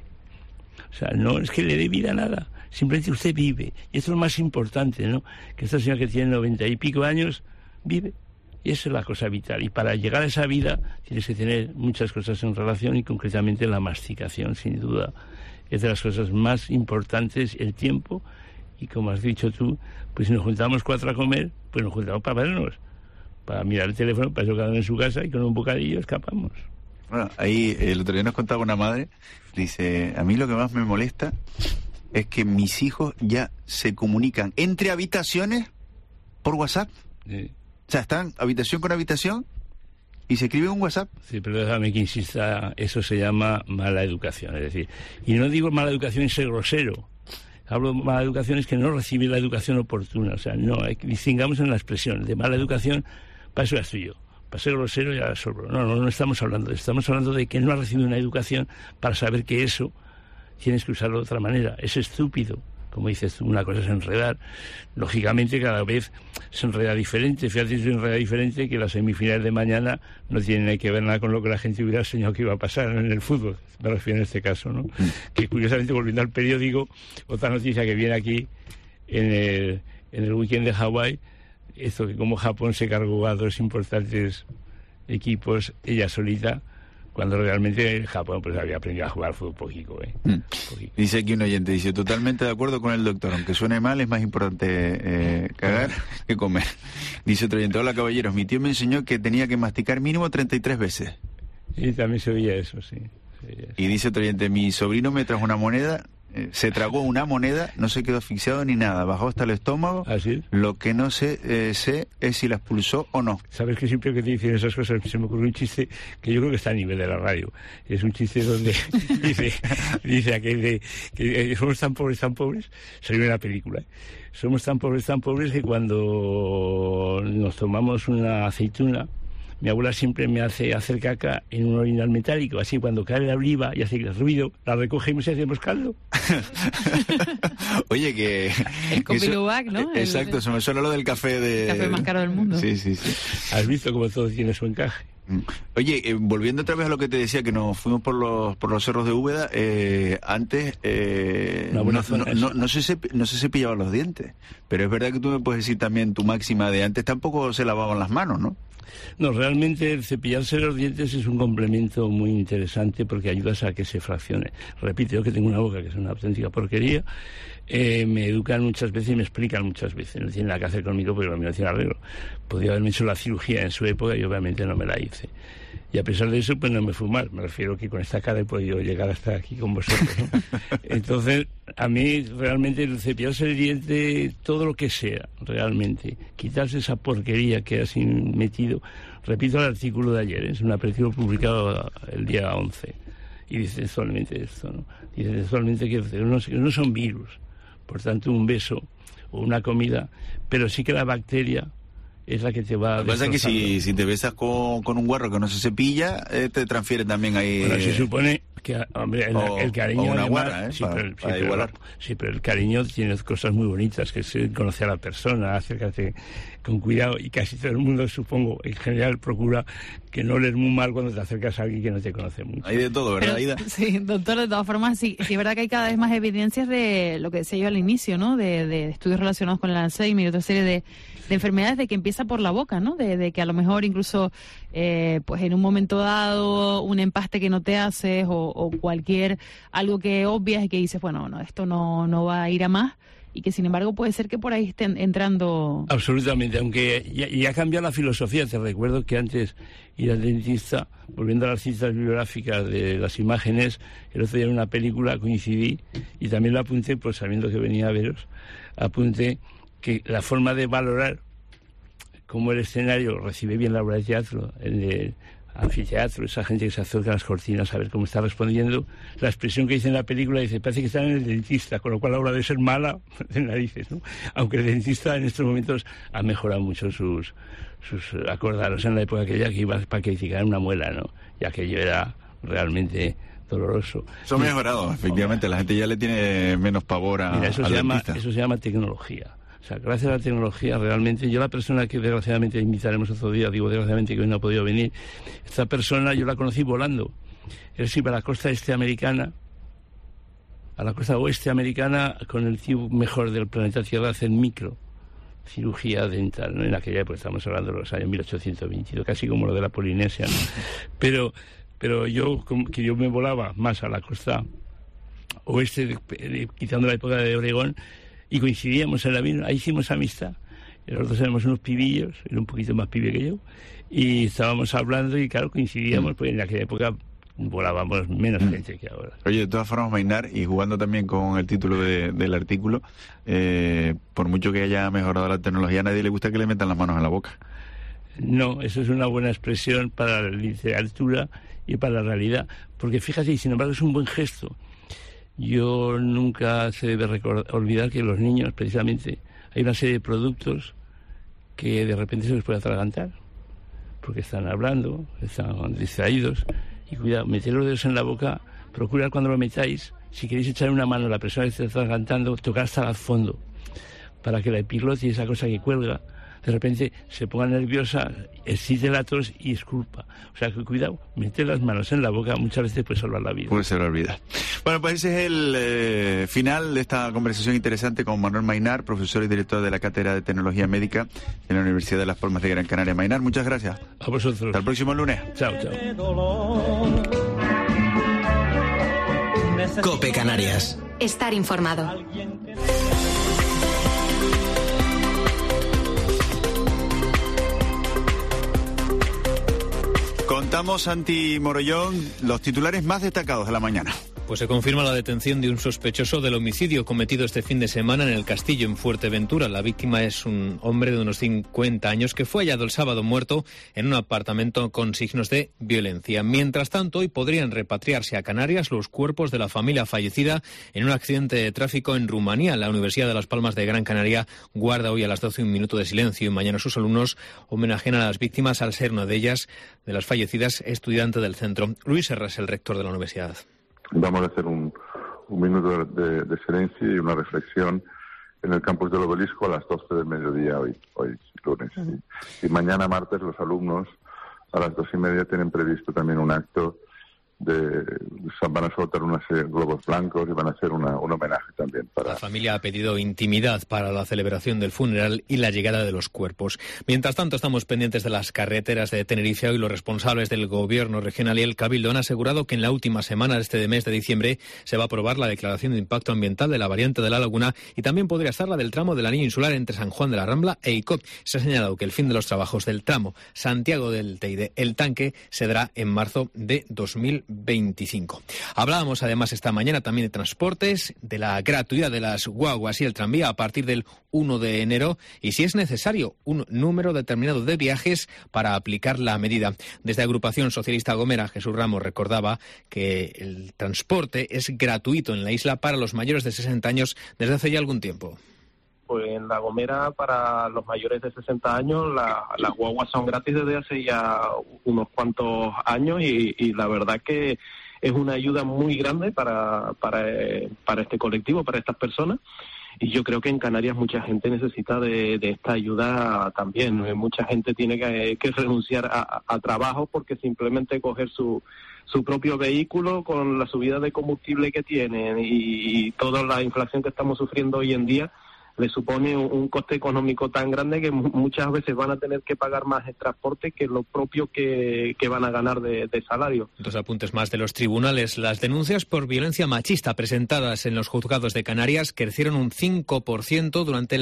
O sea, no es que le dé vida a nada, simplemente usted vive. Y esto es lo más importante, ¿no? Que esta señora que tiene noventa y pico años, vive. Y esa es la cosa vital. Y para llegar a esa vida tienes que tener muchas cosas en relación y concretamente la masticación, sin duda. Es de las cosas más importantes, el tiempo. Y como has dicho tú, pues si nos juntamos cuatro a comer, pues nos juntamos para vernos, para mirar el teléfono, para eso cada uno en su casa y con un bocadillo escapamos. Bueno, ahí el otro día nos contaba una madre, dice, a mí lo que más me molesta es que mis hijos ya se comunican entre habitaciones por WhatsApp. Sí. O sea, están habitación con habitación y se escriben un WhatsApp. Sí, pero déjame que insista, eso se llama mala educación. Es decir, y no digo mala educación en ser grosero. Hablo de mala educación es que no recibe la educación oportuna. O sea, no, hay que distingamos en la expresión. De mala educación, para eso ya estoy yo. Para ser grosero ya sobro. No, no, no estamos hablando de eso. Estamos hablando de que no ha recibido una educación para saber que eso tienes que usarlo de otra manera. Es estúpido. Como dices tú, una cosa es enredar. Lógicamente cada vez se enreda diferente. Fíjate, se enreda diferente que las semifinales de mañana no tienen que ver nada con lo que la gente hubiera soñado que iba a pasar en el fútbol. Me refiero en este caso, ¿no? Mm. Que curiosamente, volviendo al periódico, otra noticia que viene aquí en el, en el weekend de Hawái, esto que como Japón se cargó a dos importantes equipos, ella solita, cuando realmente Japón pues había aprendido a jugar fútbol poquito, ¿eh? Mm. Poquito. Dice aquí un oyente, dice, totalmente de acuerdo con el doctor, aunque suene mal, es más importante eh, cagar que comer. Dice otro oyente, hola caballeros, mi tío me enseñó que tenía que masticar mínimo treinta y tres veces. Y también se oía eso, sí. Se oía eso. Y dice otro oyente, mi sobrino me trajo una moneda, eh, se tragó una moneda, no se quedó asfixiado ni nada, bajó hasta el estómago. ¿Así? Lo que no sé, eh, sé es si la expulsó o no. Sabes que siempre que te dicen esas cosas se me ocurre un chiste que yo creo que está a nivel de la radio. Es un chiste donde dice, dice aquel de que somos tan pobres, tan pobres, salió en la película, ¿eh? Somos tan pobres, tan pobres que cuando nos tomamos una aceituna, mi abuela siempre me hace hacer caca en un orinal metálico, así cuando cae la oliva y hace el ruido, la recogemos y hacemos caldo. Oye, que... El Copilubac, ¿no? Exacto, el, se me suena lo del café de... El café más caro del mundo. Sí, sí, sí. Has visto cómo todo tiene su encaje. Oye, eh, volviendo otra vez a lo que te decía, que nos fuimos por los por los cerros de Úbeda, eh, antes eh, no, no, no, no, se, no se cepillaban los dientes, pero es verdad que tú me puedes decir también tu máxima de antes tampoco se lavaban las manos, ¿no? No, realmente el cepillarse los dientes es un complemento muy interesante porque ayuda a que se fraccione. Repito, yo que tengo una boca que es una auténtica porquería, eh, me educan muchas veces y me explican muchas veces. No tiene nada que hacer conmigo porque lo mío no tiene arreglo. Podría haberme hecho la cirugía en su época y obviamente no me la hice. Y a pesar de eso, pues no me fui mal. Me refiero que con esta cara he podido llegar hasta aquí con vosotros, ¿no? Entonces, a mí realmente el cepillarse el diente, todo lo que sea, realmente, quitarse esa porquería que has metido. Repito el artículo de ayer, es un artículo publicado el día once, y dice textualmente esto, ¿no? Dice textualmente que no, no son virus, por tanto un beso o una comida, pero sí que la bacteria es la que te va a... Lo que pasa es que si, si te besas con, con un guarro que no se cepilla, eh, te transfiere también ahí... Bueno, se supone que, hombre, el, o, el cariño... O una además, guarra, ¿eh? Sí, para, pero, sí, para pero, igualar. Sí, pero el cariño tiene cosas muy bonitas, que es conocer a la persona, acércate con cuidado, y casi todo el mundo, supongo, en general, procura que no lees muy mal cuando te acercas a alguien que no te conoce mucho. Hay de todo, ¿verdad, Aida? Sí, doctor, de todas formas, sí, sí es verdad que hay cada vez más evidencias de lo que decía yo al inicio, ¿no? De, de estudios relacionados con el Alzheimer y otra serie de, de enfermedades de que empieza por la boca, ¿no? De, de que a lo mejor incluso, eh, pues en un momento dado, un empaste que no te haces o, o cualquier, algo que obvias y que dices, bueno, no, esto no, no va a ir a más, y que sin embargo puede ser que por ahí estén entrando... Absolutamente, aunque ya, ya ha cambiado la filosofía. Te recuerdo que antes ir al dentista, volviendo a las citas bibliográficas de las imágenes, el otro día en una película coincidí, y también lo apunté, pues sabiendo que venía a veros, apunté que la forma de valorar cómo el escenario recibe bien la obra de teatro, el de anfiteatro, esa gente que se acerca a las cortinas a ver cómo está respondiendo. La expresión que dice en la película dice, parece que están en el dentista, con lo cual la obra debe ser mala de narices, ¿no? Aunque el dentista en estos momentos ha mejorado mucho sus... sus acordaros en la época aquella que iba para criticar una muela, ¿no? Y aquello era realmente doloroso. Eso ha mejorado, efectivamente, la gente ya le tiene menos pavor a, Mira, eso al se llama, dentista. eso se llama tecnología. O sea, gracias a la tecnología, realmente, yo la persona que desgraciadamente invitaremos otro día, digo desgraciadamente que hoy no ha podido venir, esta persona yo la conocí volando. Él se iba a la costa este americana, a la costa oeste americana, con el tío mejor del planeta Tierra, hacer micro cirugía dental, ¿no? En aquella época estamos hablando de los años mil ochocientos veintidós, casi como lo de la Polinesia, ¿no? Pero, pero yo, que yo me volaba más a la costa oeste, quitando la época de Oregón, y coincidíamos en la vida, ahí hicimos amistad. Y nosotros éramos unos pibillos, era un poquito más pibe que yo, y estábamos hablando y claro, coincidíamos, pues en aquella época volábamos menos gente que ahora. Oye, de todas formas, Maynar, y jugando también con el título de, del artículo, eh, por mucho que haya mejorado la tecnología, a nadie le gusta que le metan las manos en la boca. No, eso es una buena expresión para la literatura y para la realidad, porque fíjate, y sin embargo es un buen gesto. Yo nunca se debe recordar, olvidar que los niños, precisamente, hay una serie de productos que de repente se les puede atragantar, porque están hablando, están distraídos, y cuidado, meter los dedos en la boca, procurad cuando lo metáis, si queréis echar una mano a la persona que se está atragantando, tocar hasta el fondo, para que la epiglotis, esa cosa que cuelga, de repente se ponga nerviosa, excite la tos y esculpa. O sea que cuidado, meter las manos en la boca muchas veces puede salvar la vida. Puede salvar la vida. Bueno, pues ese es el eh, final de esta conversación interesante con Manuel Maynar, profesor y director de la Cátedra de Tecnología Médica en la Universidad de Las Palmas de Gran Canaria. Maynar, muchas gracias. A vosotros. Hasta el próximo lunes. Chao, chao. COPE Canarias. Estar informado. Contamos, Santi Morollón, los titulares más destacados de la mañana. Pues se confirma la detención de un sospechoso del homicidio cometido este fin de semana en el Castillo, en Fuerteventura. La víctima es un hombre de unos cincuenta años que fue hallado el sábado muerto en un apartamento con signos de violencia. Mientras tanto, hoy podrían repatriarse a Canarias los cuerpos de la familia fallecida en un accidente de tráfico en Rumanía. La Universidad de Las Palmas de Gran Canaria guarda hoy a las doce un minuto de silencio y mañana sus alumnos homenajean a las víctimas al ser una de ellas, de las fallecidas, estudiante del centro. Luis Herras, el rector de la universidad. Vamos a hacer un, un minuto de, de silencio y una reflexión en el campus del Obelisco a las doce del mediodía hoy, hoy lunes. Uh-huh. Y, y mañana martes los alumnos a las dos y media tienen previsto también un acto de, van a soltar una serie de globos blancos y van a hacer una, un homenaje también para... La familia ha pedido intimidad para la celebración del funeral y la llegada de los cuerpos. Mientras tanto, estamos pendientes de las carreteras de Tenerife. Hoy los responsables del gobierno regional y el Cabildo han asegurado que en la última semana de este mes de diciembre se va a aprobar la declaración de impacto ambiental de la variante de la Laguna y también podría estar la del tramo de la línea insular entre San Juan de la Rambla e Icod. Se ha señalado que el fin de los trabajos del tramo Santiago del Teide, el Tanque, se dará en marzo de dos mil veinticinco. Hablábamos además esta mañana también de transportes, de la gratuidad de las guaguas y el tranvía a partir del uno de enero y si es necesario un número determinado de viajes para aplicar la medida. Desde Agrupación Socialista Gomera, Jesús Ramos recordaba que el transporte es gratuito en la isla para los mayores de sesenta años desde hace ya algún tiempo. Pues en La Gomera, para los mayores de sesenta años, la, las guaguas son gratis desde hace ya unos cuantos años y, y la verdad que es una ayuda muy grande para, para, para este colectivo, para estas personas. Y yo creo que en Canarias mucha gente necesita de, de esta ayuda también. Mucha gente tiene que, que renunciar a, a trabajo porque simplemente coger su, su propio vehículo con la subida de combustible que tienen y, y toda la inflación que estamos sufriendo hoy en día, le supone un coste económico tan grande que muchas veces van a tener que pagar más el transporte que lo propio que, que van a ganar de, de salario. Dos apuntes más de los tribunales. Las denuncias por violencia machista presentadas en los juzgados de Canarias crecieron un cinco por ciento durante el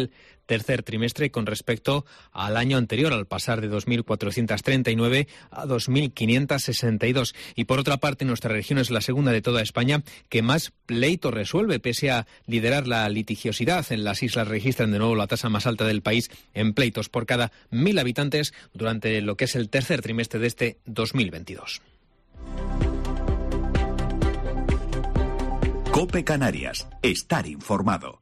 tercer trimestre con respecto al año anterior, al pasar de dos mil cuatrocientos treinta y nueve a dos mil quinientos sesenta y dos. Y por otra parte, nuestra región es la segunda de toda España que más pleitos resuelve, pese a liderar la litigiosidad. En las islas registran de nuevo la tasa más alta del país en pleitos por cada mil habitantes durante lo que es el tercer trimestre de este dos mil veintidós. COPE Canarias. Estar informado.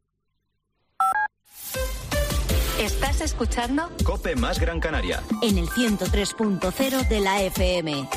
¿Estás escuchando? COPE más Gran Canaria. En el ciento tres punto cero de la F M.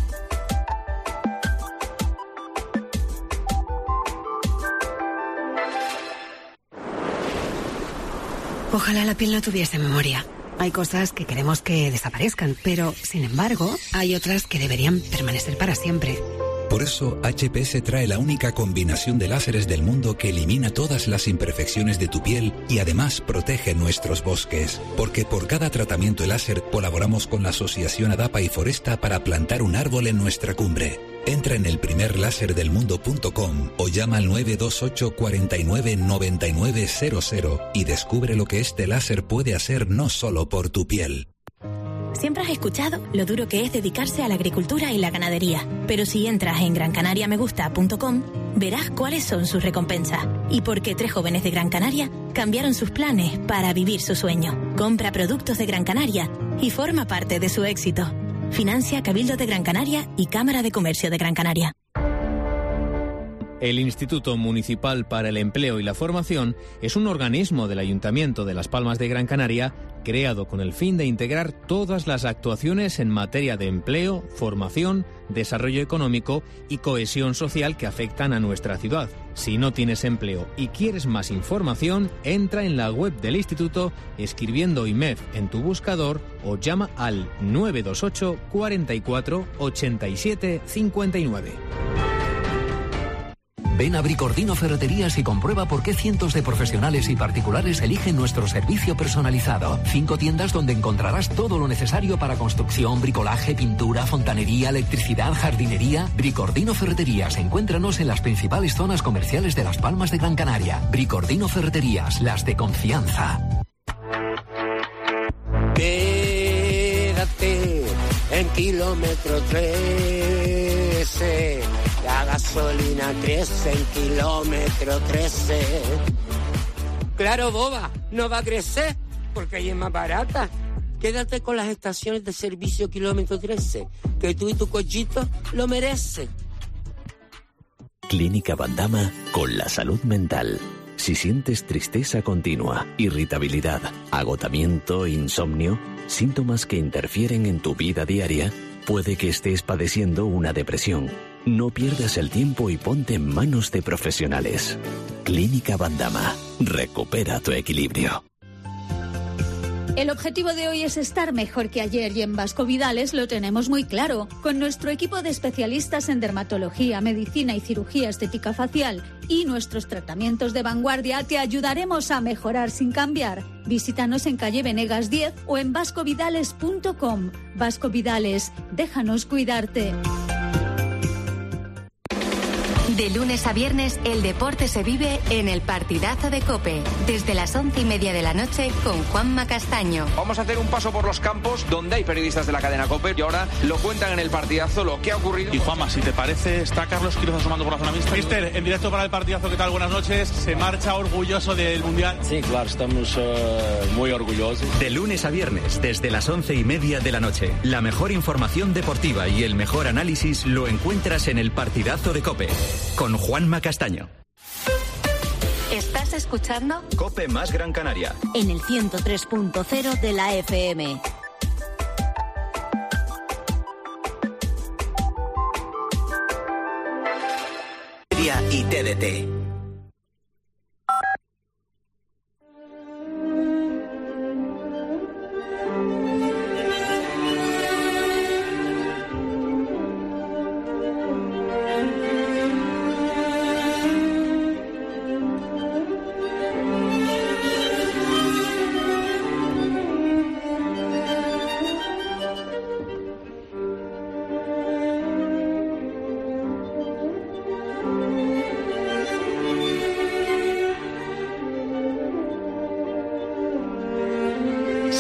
Ojalá la piel no tuviese memoria. Hay cosas que queremos que desaparezcan, pero, sin embargo, hay otras que deberían permanecer para siempre. Por eso, H P S trae la única combinación de láseres del mundo que elimina todas las imperfecciones de tu piel y además protege nuestros bosques. Porque por cada tratamiento láser colaboramos con la Asociación Adapa y Foresta para plantar un árbol en nuestra cumbre. Entra en el primer láser del mundo punto com o llama al nueve dos ocho, cuatro nueve, nueve nueve cero cero y descubre lo que este láser puede hacer no solo por tu piel. Siempre has escuchado lo duro que es dedicarse a la agricultura y la ganadería, pero si entras en gran canaria me gusta punto com, verás cuáles son sus recompensas y por qué tres jóvenes de Gran Canaria cambiaron sus planes para vivir su sueño. Compra productos de Gran Canaria y forma parte de su éxito. Financia Cabildo de Gran Canaria y Cámara de Comercio de Gran Canaria. El Instituto Municipal para el Empleo y la Formación es un organismo del Ayuntamiento de Las Palmas de Gran Canaria creado con el fin de integrar todas las actuaciones en materia de empleo, formación, desarrollo económico y cohesión social que afectan a nuestra ciudad. Si no tienes empleo y quieres más información, entra en la web del instituto escribiendo I M E F en tu buscador o llama al nueve dos ocho, cuatro cuatro, ocho siete cinco nueve. Ven a Bricordino Ferreterías y comprueba por qué cientos de profesionales y particulares eligen nuestro servicio personalizado. Cinco tiendas donde encontrarás todo lo necesario para construcción, bricolaje, pintura, fontanería, electricidad, jardinería. Bricordino Ferreterías. Encuéntranos en las principales zonas comerciales de Las Palmas de Gran Canaria. Bricordino Ferreterías, las de confianza. Quédate en kilómetro trece. La gasolina crece en kilómetro trece. Claro, boba, no va a crecer porque ahí es más barata. Quédate con las estaciones de servicio kilómetro trece, que tú y tu cochito lo merecen. Clínica Bandama con la salud mental. Si sientes tristeza continua, irritabilidad, agotamiento, insomnio, síntomas que interfieren en tu vida diaria, puede que estés padeciendo una depresión. No pierdas el tiempo y ponte en manos de profesionales. Clínica Bandama. Recupera tu equilibrio. El objetivo de hoy es estar mejor que ayer y en Vascovidales lo tenemos muy claro. Con nuestro equipo de especialistas en dermatología, medicina y cirugía estética facial y nuestros tratamientos de vanguardia te ayudaremos a mejorar sin cambiar. Visítanos en calle Venegas diez o en vascovidales punto com. Vascovidales, déjanos cuidarte. De lunes a viernes, el deporte se vive en el partidazo de COPE, desde las once y media de la noche con Juanma Castaño. Vamos a hacer un paso por los campos donde hay periodistas de la cadena COPE y ahora lo cuentan en el partidazo lo que ha ocurrido. Y Juanma, si te parece, está Carlos Quiroz asomando por la zona mixta. Mister, en directo para el partidazo, ¿qué tal? Buenas noches. ¿Se marcha orgulloso del Mundial? Sí, claro, estamos uh, muy orgullosos. De lunes a viernes, desde las once y media de la noche, la mejor información deportiva y el mejor análisis lo encuentras en el partidazo de COPE. Con Juanma Castaño. ¿Estás escuchando? COPE más Gran Canaria. En el ciento tres punto cero de la F M. Y T D T.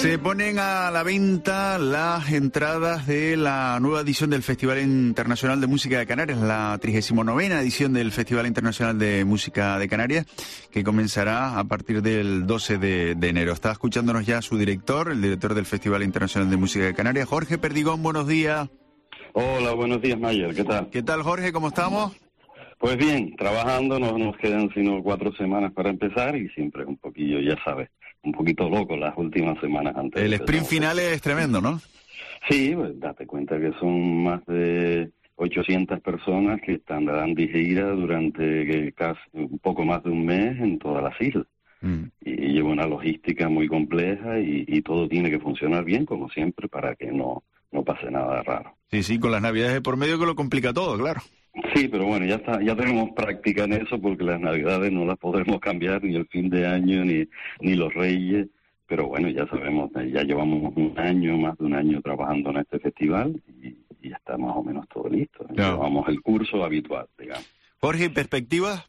Se ponen a la venta las entradas de la nueva edición del Festival Internacional de Música de Canarias, la trigésima novena edición del Festival Internacional de Música de Canarias, que comenzará a partir del doce de, de enero. Está escuchándonos ya su director, el director del Festival Internacional de Música de Canarias, Jorge Perdigón. Buenos días. Hola, buenos días, Mayer. ¿Qué tal? ¿Qué tal, Jorge? ¿Cómo estamos? Pues bien, trabajando, no nos quedan sino cuatro semanas para empezar y siempre un poquillo, ya sabes, un poquito loco las últimas semanas antes. El sprint final es tremendo, ¿no? Sí, pues date cuenta que son más de ochocientas personas que están dando gira durante casi un poco más de un mes en todas las islas. Mm. Y lleva una logística muy compleja y, y todo tiene que funcionar bien, como siempre, para que no, no pase nada raro. Sí, sí, con las navidades de por medio que lo complica todo, claro. Sí, pero bueno, ya está, ya tenemos práctica en eso porque las navidades no las podremos cambiar, ni el fin de año, ni, ni los reyes, pero bueno, ya sabemos, ya llevamos un año, más de un año trabajando en este festival y, y ya está más o menos todo listo. No. Llevamos el curso habitual, digamos. Jorge, ¿perspectivas?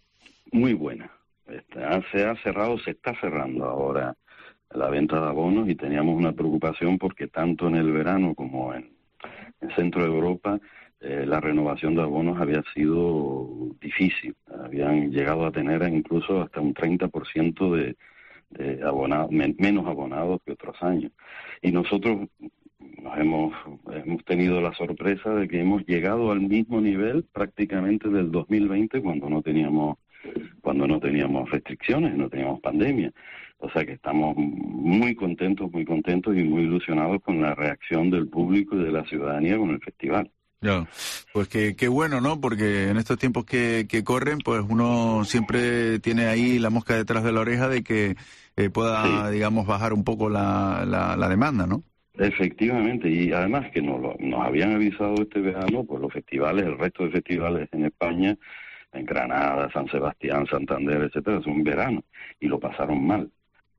Muy buena. Está, se ha cerrado, se está cerrando ahora la venta de abonos y teníamos una preocupación porque tanto en el verano como en el centro de Europa Eh, la renovación de abonos había sido difícil. Habían llegado a tener incluso hasta un treinta por ciento de, de abonados, men, menos abonados que otros años. Y nosotros nos hemos, hemos tenido la sorpresa de que hemos llegado al mismo nivel prácticamente del dos mil veinte cuando no teníamos cuando no teníamos restricciones, no teníamos pandemia. O sea que estamos muy contentos, muy contentos y muy ilusionados con la reacción del público y de la ciudadanía con el festival. Ya, pues que qué bueno, ¿no? Porque en estos tiempos que, que corren, pues uno siempre tiene ahí la mosca detrás de la oreja de que eh, pueda, sí. digamos, bajar un poco la, la, la demanda, ¿no? Efectivamente, y además que nos, lo, nos habían avisado este verano, pues los festivales, el resto de festivales en España, en Granada, San Sebastián, Santander, etcétera, son verano, y lo pasaron mal.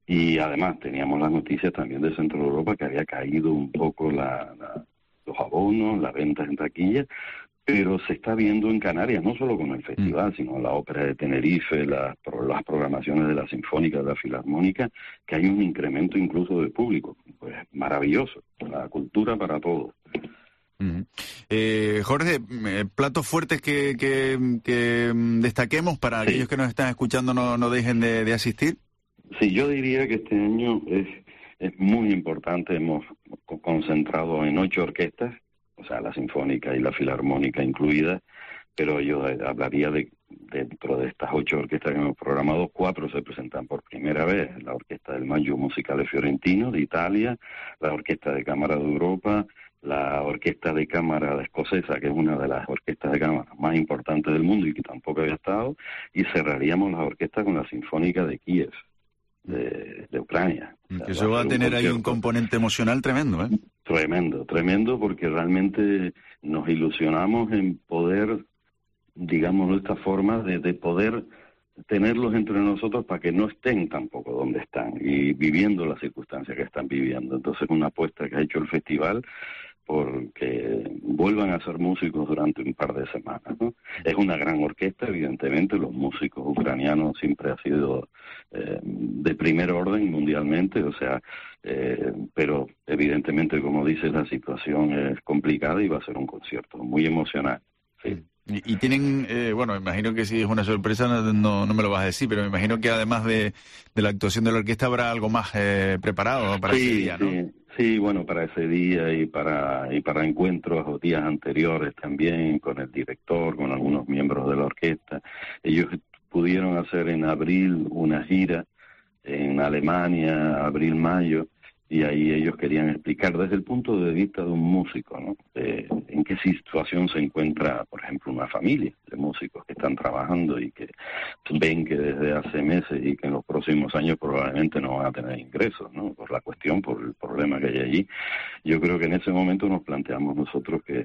Y además teníamos las noticias también de Centro Europa que había caído un poco la... la los abonos, las ventas en taquilla, pero se está viendo en Canarias, no solo con el festival, mm. sino la ópera de Tenerife, las, las programaciones de la Sinfónica, de la Filarmónica, que hay un incremento incluso de público. Pues maravilloso, la cultura para todos. Mm. Eh, Jorge, platos fuertes que, que, que destaquemos para sí. aquellos que nos están escuchando no, no dejen de, de asistir. Sí, yo diría que este año es... Es muy importante, hemos concentrado en ocho orquestas, o sea, la Sinfónica y la Filarmónica incluidas, pero yo hablaría de, dentro de estas ocho orquestas que hemos programado, cuatro se presentan por primera vez, la Orquesta del Maggio Musicale Fiorentino de Italia, la Orquesta de Cámara de Europa, la Orquesta de Cámara Escocesa, que es una de las orquestas de cámara más importantes del mundo y que tampoco había estado, y cerraríamos la orquesta con la Sinfónica de Kiev. De, de Ucrania. O sea, que eso va a tener ahí un componente emocional tremendo, ¿eh? Tremendo, tremendo, porque realmente nos ilusionamos en poder, digámoslo de esta forma, de, de poder tenerlos entre nosotros para que no estén tampoco donde están y viviendo las circunstancias que están viviendo. Entonces, una apuesta que ha hecho el festival porque vuelvan a ser músicos durante un par de semanas, ¿no? Es una gran orquesta, evidentemente, los músicos ucranianos siempre han sido eh, de primer orden mundialmente, o sea, eh, pero evidentemente, como dices, la situación es complicada y va a ser un concierto muy emocional, sí. Y, y tienen, eh, bueno, me imagino que si es una sorpresa no, no, no me lo vas a decir, pero me imagino que además de, de la actuación de la orquesta habrá algo más eh, preparado, ¿no? para sí, ese día, ¿no? Sí. Sí, bueno, para ese día y para y para encuentros o días anteriores también con el director, con algunos miembros de la orquesta. Ellos pudieron hacer en abril una gira en Alemania, abril-mayo, y ahí ellos querían explicar desde el punto de vista de un músico, ¿no? Eh, en qué situación se encuentra, por ejemplo, una familia de músicos que están trabajando y que ven que desde hace meses y que en los próximos años probablemente no van a tener ingresos, ¿no? Por la cuestión, por el problema que hay allí. Yo creo que en ese momento nos planteamos nosotros que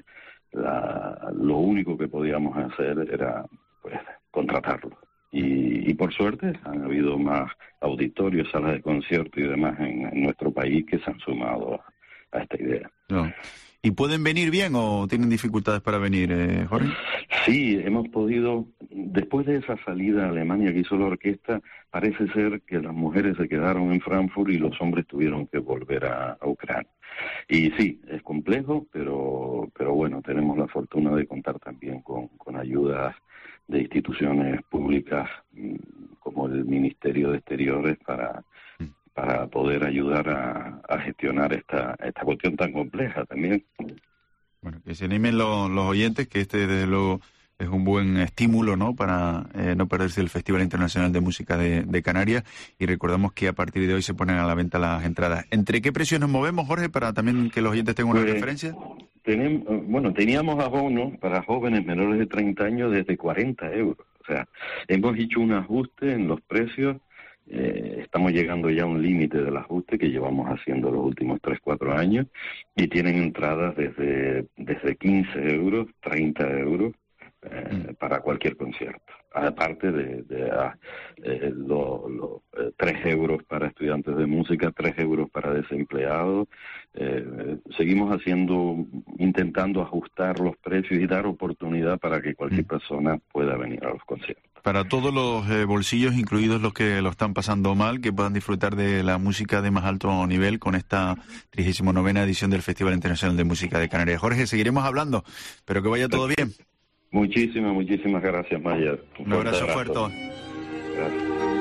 la, lo único que podíamos hacer era, pues, contratarlos. Y, y por suerte han habido más auditorios, salas de concierto y demás en, en nuestro país que se han sumado a, a esta idea. No. ¿Y pueden venir bien o tienen dificultades para venir, eh, Jorge? Sí, hemos podido, después de esa salida a Alemania que hizo la orquesta, parece ser que las mujeres se quedaron en Frankfurt y los hombres tuvieron que volver a, a Ucrania. Y sí, es complejo, pero pero bueno, tenemos la fortuna de contar también con, con ayudas de instituciones públicas como el Ministerio de Exteriores para para poder ayudar a, a gestionar esta esta cuestión tan compleja también. Bueno, que se animen los, los oyentes, que este desde luego es un buen estímulo, ¿no?, para eh, no perderse el Festival Internacional de Música de, de Canarias, y recordamos que a partir de hoy se ponen a la venta las entradas. ¿Entre qué precios nos movemos, Jorge, para también que los oyentes tengan una pues, referencia? Tenemos, bueno, teníamos abonos para jóvenes menores de treinta años desde cuarenta euros. O sea, hemos hecho un ajuste en los precios. Eh, estamos llegando ya a un límite del ajuste que llevamos haciendo los últimos tres, cuatro años, y tienen entradas desde, desde quince euros, treinta euros, eh, mm. para cualquier concierto. Aparte de, de eh, lo, lo, eh, tres euros para estudiantes de música, tres euros para desempleados. Eh, seguimos haciendo, intentando ajustar los precios y dar oportunidad para que cualquier mm. persona pueda venir a los conciertos. Para todos los eh, bolsillos, incluidos los que lo están pasando mal, que puedan disfrutar de la música de más alto nivel con esta trigésima novena edición del Festival Internacional de Música de Canarias. Jorge, seguiremos hablando, pero que vaya todo bien. Muchísimas, muchísimas gracias, Mayer. Un, Un abrazo fuerte. Gracias.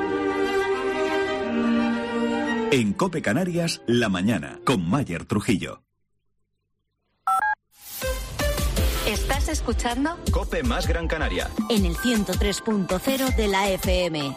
En COPE Canarias, la mañana, con Mayer Trujillo. ¿Estás escuchando? COPE más Gran Canaria. En el ciento tres punto cero de la F M.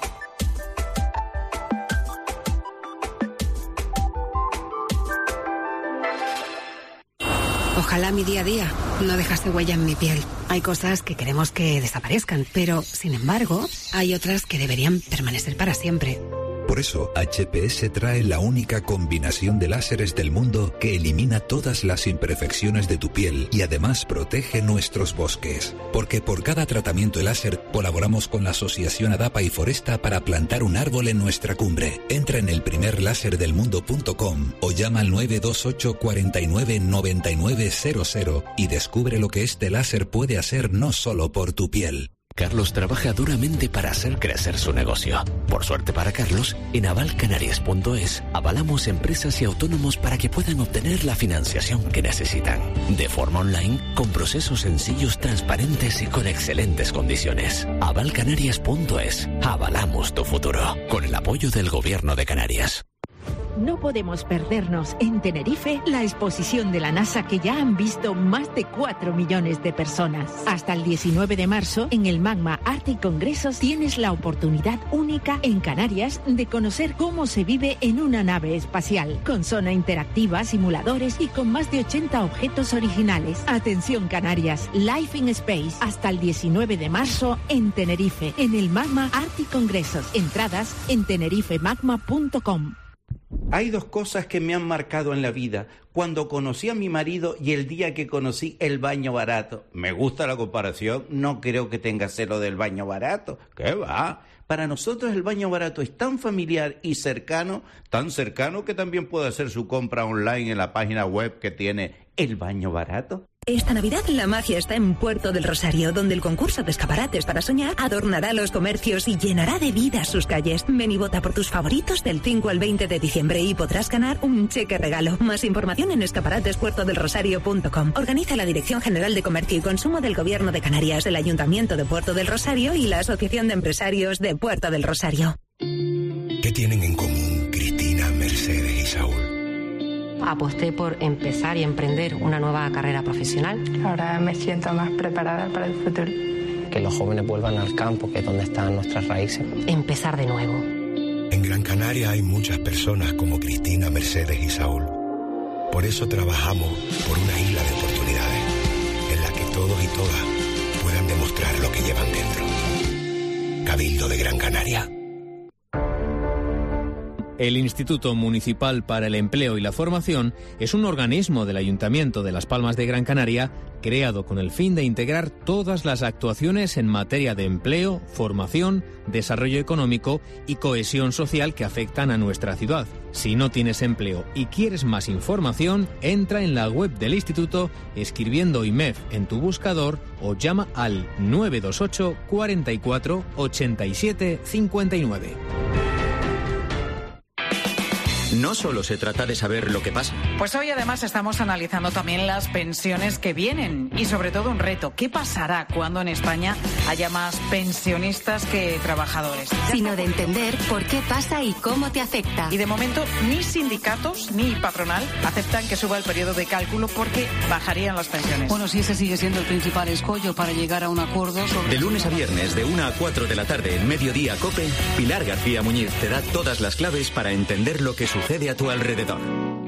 Ojalá mi día a día no dejase huella en mi piel. Hay cosas que queremos que desaparezcan, pero, sin embargo, hay otras que deberían permanecer para siempre. Por eso, H P S trae la única combinación de láseres del mundo que elimina todas las imperfecciones de tu piel y además protege nuestros bosques. Porque por cada tratamiento láser colaboramos con la Asociación Adapa y Foresta para plantar un árbol en nuestra cumbre. Entra en el primer láser del mundo punto com o llama al nueve dos ocho, cuatro nueve, nueve nueve cero cero y descubre lo que este láser puede hacer no solo por tu piel. Carlos trabaja duramente para hacer crecer su negocio. Por suerte para Carlos, en aval canarias punto es avalamos empresas y autónomos para que puedan obtener la financiación que necesitan. De forma online, con procesos sencillos, transparentes y con excelentes condiciones. aval canarias punto es. Avalamos tu futuro. Con el apoyo del Gobierno de Canarias. No podemos perdernos en Tenerife la exposición de la NASA que ya han visto más de cuatro millones de personas. Hasta el diecinueve de marzo, en el Magma Arte y Congresos, tienes la oportunidad única en Canarias de conocer cómo se vive en una nave espacial, con zona interactiva, simuladores y con más de ochenta objetos originales. Atención Canarias, Life in Space, hasta el diecinueve de marzo en Tenerife, en el Magma Arte y Congresos. Entradas en tenerife magma punto com. Hay dos cosas que me han marcado en la vida. Cuando conocí a mi marido y el día que conocí el baño barato. Me gusta la comparación, no creo que tenga celo del baño barato. ¿Qué va? Para nosotros el baño barato es tan familiar y cercano, tan cercano que también puede hacer su compra online en la página web que tiene el baño barato. Esta Navidad la magia está en Puerto del Rosario, donde el concurso de escaparates para soñar adornará los comercios y llenará de vida sus calles. Ven y vota por tus favoritos del cinco al veinte de diciembre y podrás ganar un cheque regalo. Más información en escaparates puerto del rosario punto com. Organiza la Dirección General de Comercio y Consumo del Gobierno de Canarias, el Ayuntamiento de Puerto del Rosario y la Asociación de Empresarios de Puerto del Rosario. ¿Qué tienen en común Cristina, Mercedes y Saúl? Aposté por empezar y emprender una nueva carrera profesional. Ahora me siento más preparada para el futuro. Que los jóvenes vuelvan al campo, que es donde están nuestras raíces. Empezar de nuevo. En Gran Canaria hay muchas personas como Cristina, Mercedes y Saúl. Por eso trabajamos por una isla de oportunidades, en la que todos y todas puedan demostrar lo que llevan dentro. Cabildo de Gran Canaria. El Instituto Municipal para el Empleo y la Formación es un organismo del Ayuntamiento de Las Palmas de Gran Canaria creado con el fin de integrar todas las actuaciones en materia de empleo, formación, desarrollo económico y cohesión social que afectan a nuestra ciudad. Si no tienes empleo y quieres más información, entra en la web del instituto escribiendo I M E F en tu buscador o llama al nueve dos ocho cuarenta y cuatro ochenta y siete cincuenta y nueve. No solo se trata de saber lo que pasa. Pues hoy además estamos analizando también las pensiones que vienen y sobre todo un reto. ¿Qué pasará cuando en España haya más pensionistas que trabajadores? Sino de entender por qué pasa y cómo te afecta. Y de momento ni sindicatos ni patronal aceptan que suba el periodo de cálculo porque bajarían las pensiones. Bueno, si ese sigue siendo el principal escollo para llegar a un acuerdo sobre... De lunes a viernes, de una a cuatro de la tarde en Mediodía COPE, Pilar García Muñiz te da todas las claves para entender lo que sucede a tu alrededor.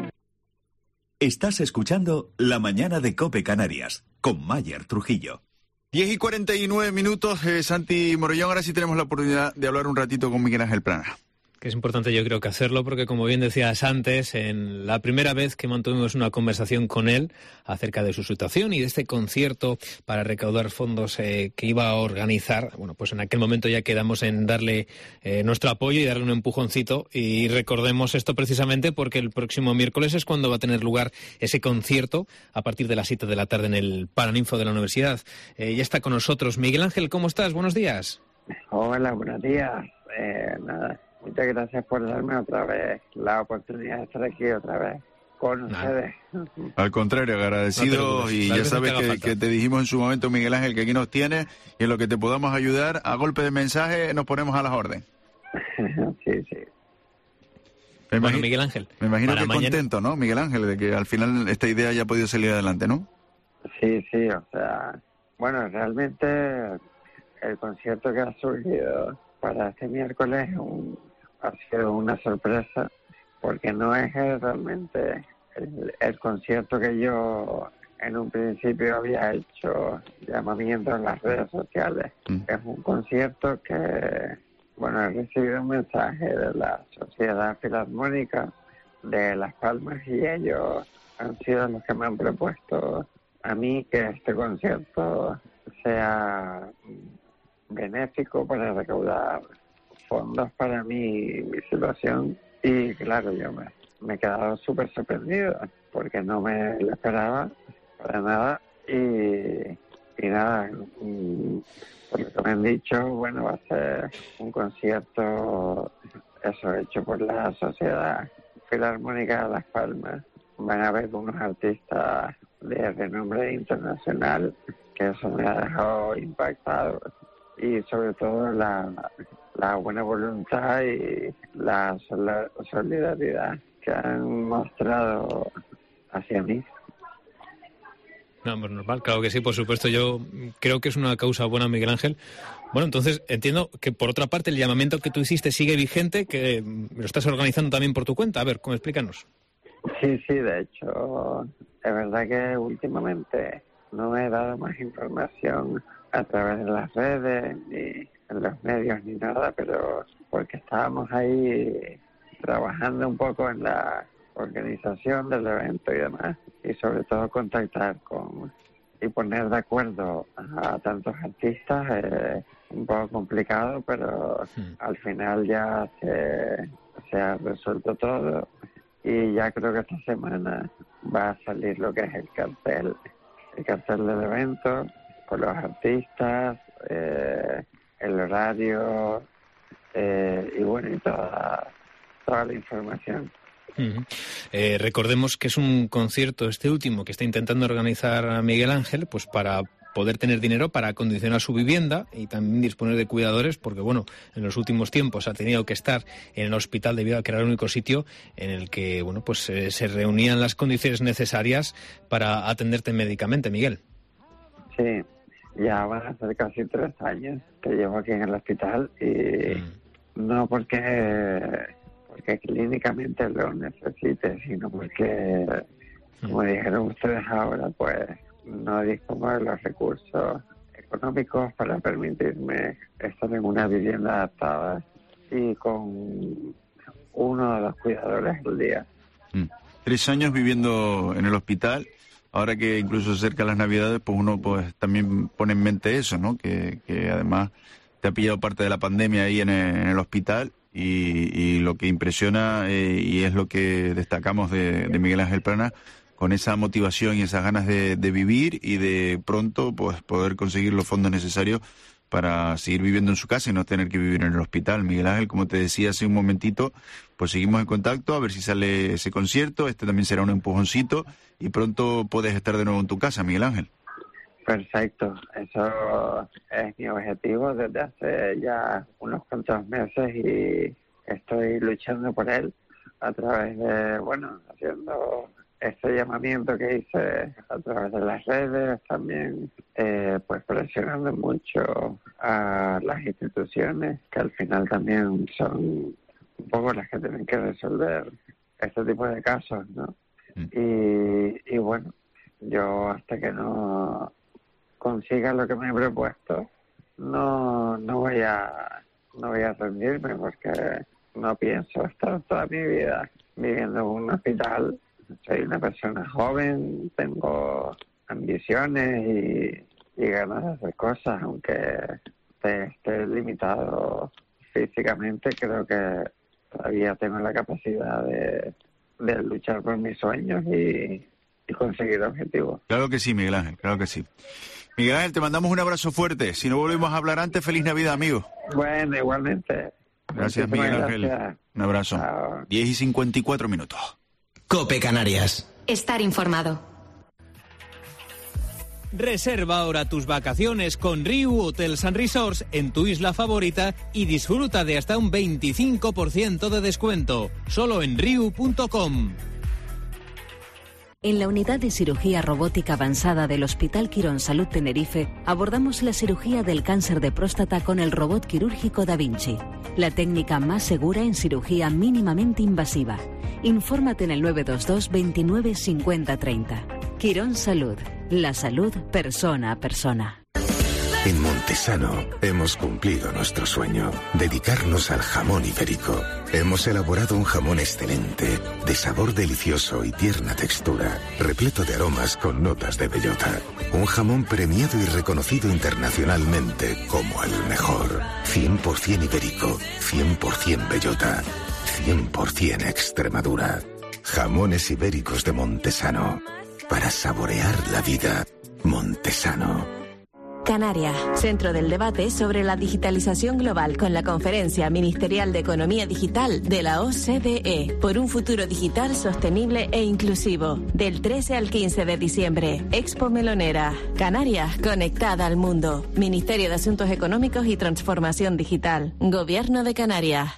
Estás escuchando La Mañana de COPE Canarias, con Mayer Trujillo. diez y cuarenta y nueve minutos, eh, Santi Morellón, ahora sí tenemos la oportunidad de hablar un ratito con Miguel Ángel Plana. Que es importante yo creo que hacerlo porque, como bien decías antes, en la primera vez que mantuvimos una conversación con él acerca de su situación y de este concierto para recaudar fondos eh, que iba a organizar, bueno, pues en aquel momento ya quedamos en darle eh, nuestro apoyo y darle un empujoncito, y recordemos esto precisamente porque el próximo miércoles es cuando va a tener lugar ese concierto a partir de las siete de la tarde en el Paraninfo de la Universidad. Eh, ya está con nosotros Miguel Ángel, ¿cómo estás? Buenos días. Hola, buenos días. Eh, nada. Muchas gracias por darme otra vez la oportunidad de estar aquí otra vez con ustedes. Al contrario, agradecido, no y ya sabes que, que, que te dijimos en su momento, Miguel Ángel, que aquí nos tienes y en lo que te podamos ayudar, a golpe de mensaje nos ponemos a las órdenes. Sí, sí. Me bueno, imagino, Miguel Ángel. Me imagino que mañana... contento, ¿no, Miguel Ángel, de que al final esta idea haya podido salir adelante, ¿no? Sí, sí, o sea, bueno, realmente el concierto que ha surgido para este miércoles un, ha sido una sorpresa, porque no es realmente el, el concierto que yo en un principio había hecho llamamiento en las redes sociales. Mm. Es un concierto que, bueno, he recibido un mensaje de la Sociedad Filarmónica de Las Palmas y ellos han sido los que me han propuesto a mí que este concierto sea benéfico para recaudar fondos para mi, mi situación, y claro, yo me, me he quedado súper sorprendido porque no me lo esperaba para nada, y, y nada, y por lo que me han dicho, bueno, va a ser un concierto eso hecho por la Sociedad Filarmónica de Las Palmas. Van a haber unos artistas de renombre internacional, que eso me ha dejado impactado, y sobre todo la, la buena voluntad y la solidaridad que han mostrado hacia mí. No, pues normal, claro que sí, por supuesto. Yo creo que es una causa buena, Miguel Ángel. Bueno, entonces entiendo que por otra parte el llamamiento que tú hiciste sigue vigente, que lo estás organizando también por tu cuenta. A ver, ¿cómo explícanos? Sí, sí, de hecho, es verdad que últimamente no he dado más información a través de las redes, ni en los medios, ni nada, pero porque estábamos ahí trabajando un poco en la organización del evento y demás, y sobre todo contactar con y poner de acuerdo a tantos artistas es eh, un poco complicado, pero sí. Al final ya se, se ha resuelto todo, y ya creo que esta semana va a salir lo que es el cartel, el cartel del evento, con los artistas, eh, el horario, eh, y bueno, y toda, toda la información. Uh-huh. Eh, recordemos que es un concierto, este último, que está intentando organizar a Miguel Ángel, pues para poder tener dinero para acondicionar su vivienda y también disponer de cuidadores, porque bueno, en los últimos tiempos ha tenido que estar en el hospital debido a que era el único sitio en el que bueno, pues eh, se reunían las condiciones necesarias para atenderte médicamente, Miguel. Sí, ya van a ser casi tres años que llevo aquí en el hospital, y mm. no porque porque clínicamente lo necesite, sino porque, como dijeron ustedes ahora, pues no dispongo de los recursos económicos para permitirme estar en una vivienda adaptada y con uno o dos cuidadores al día. Mm. Tres años viviendo en el hospital. Ahora que incluso cerca de las Navidades, pues uno pues también pone en mente eso, ¿no? Que, que además te ha pillado parte de la pandemia ahí en el, en el hospital y, y lo que impresiona eh, y es lo que destacamos de, de Miguel Ángel Planas, con esa motivación y esas ganas de, de vivir y de pronto pues poder conseguir los fondos necesarios para seguir viviendo en su casa y no tener que vivir en el hospital. Miguel Ángel, como te decía hace un momentito, pues seguimos en contacto a ver si sale ese concierto. Este también será un empujoncito y pronto puedes estar de nuevo en tu casa, Miguel Ángel. Perfecto, eso es mi objetivo desde hace ya unos cuantos meses y estoy luchando por él a través de, bueno, haciendo este llamamiento que hice a través de las redes, también eh, pues presionando mucho a las instituciones que al final también son un poco las que tienen que resolver este tipo de casos, ¿no? Mm. Y, y bueno, yo hasta que no consiga lo que me he propuesto, no no voy a no voy a rendirme, porque no pienso estar toda mi vida viviendo en un hospital. Soy una persona joven, tengo ambiciones y, y ganas de hacer cosas, aunque esté, esté limitado físicamente. Creo que todavía tengo la capacidad de, de luchar por mis sueños y, y conseguir objetivos. Claro que sí, Miguel Ángel, claro que sí. Miguel Ángel, te mandamos un abrazo fuerte. Si no volvemos a hablar antes, feliz Navidad, amigo. Bueno, igualmente. Gracias, Miguel Ángel. Gracias. Un abrazo. Chao. diez y cincuenta y cuatro minutos. COPE Canarias. Estar informado. Reserva ahora tus vacaciones con Riu Hotels and Resorts en tu isla favorita y disfruta de hasta un veinticinco por ciento de descuento. Solo en riu punto com. En la unidad de cirugía robótica avanzada del Hospital Quirón Salud Tenerife abordamos la cirugía del cáncer de próstata con el robot quirúrgico Da Vinci, la técnica más segura en cirugía mínimamente invasiva. Infórmate en el nueve dos dos, veintinueve, cincuenta, treinta. Quirón Salud, la salud persona a persona. En Montesano hemos cumplido nuestro sueño, dedicarnos al jamón ibérico. Hemos elaborado un jamón excelente, de sabor delicioso y tierna textura, repleto de aromas con notas de bellota. Un jamón premiado y reconocido internacionalmente como el mejor. cien por ciento ibérico, cien por ciento bellota, cien por ciento Extremadura. Jamones ibéricos de Montesano. Para saborear la vida, Montesano. Canarias, centro del debate sobre la digitalización global con la Conferencia Ministerial de Economía Digital de la O C D E por un futuro digital sostenible e inclusivo. Del trece al quince de diciembre, Expo Melonera. Canarias, conectada al mundo. Ministerio de Asuntos Económicos y Transformación Digital. Gobierno de Canarias.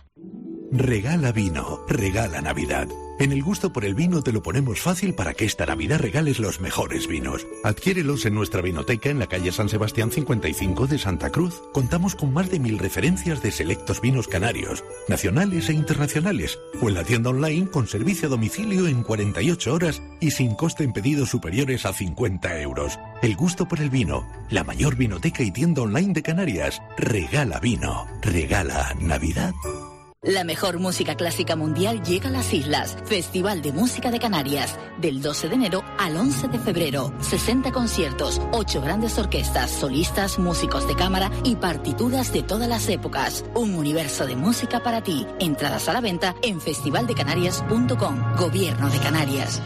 Regala vino, regala Navidad. En el gusto por el vino te lo ponemos fácil para que esta Navidad regales los mejores vinos. Adquiérelos en nuestra vinoteca en la calle San Sebastián cincuenta y cinco de Santa Cruz. Contamos con más de mil referencias de selectos vinos canarios, nacionales e internacionales, o en la tienda online con servicio a domicilio en cuarenta y ocho horas y sin coste en pedidos superiores a cincuenta euros. El gusto por el vino, la mayor vinoteca y tienda online de Canarias. Regala vino, regala Navidad. La mejor música clásica mundial llega a las islas. Festival de Música de Canarias. Del doce de enero al once de febrero. sesenta conciertos, ocho grandes orquestas, solistas, músicos de cámara y partituras de todas las épocas. Un universo de música para ti. Entradas a la venta en festival de canarias punto com. Gobierno de Canarias.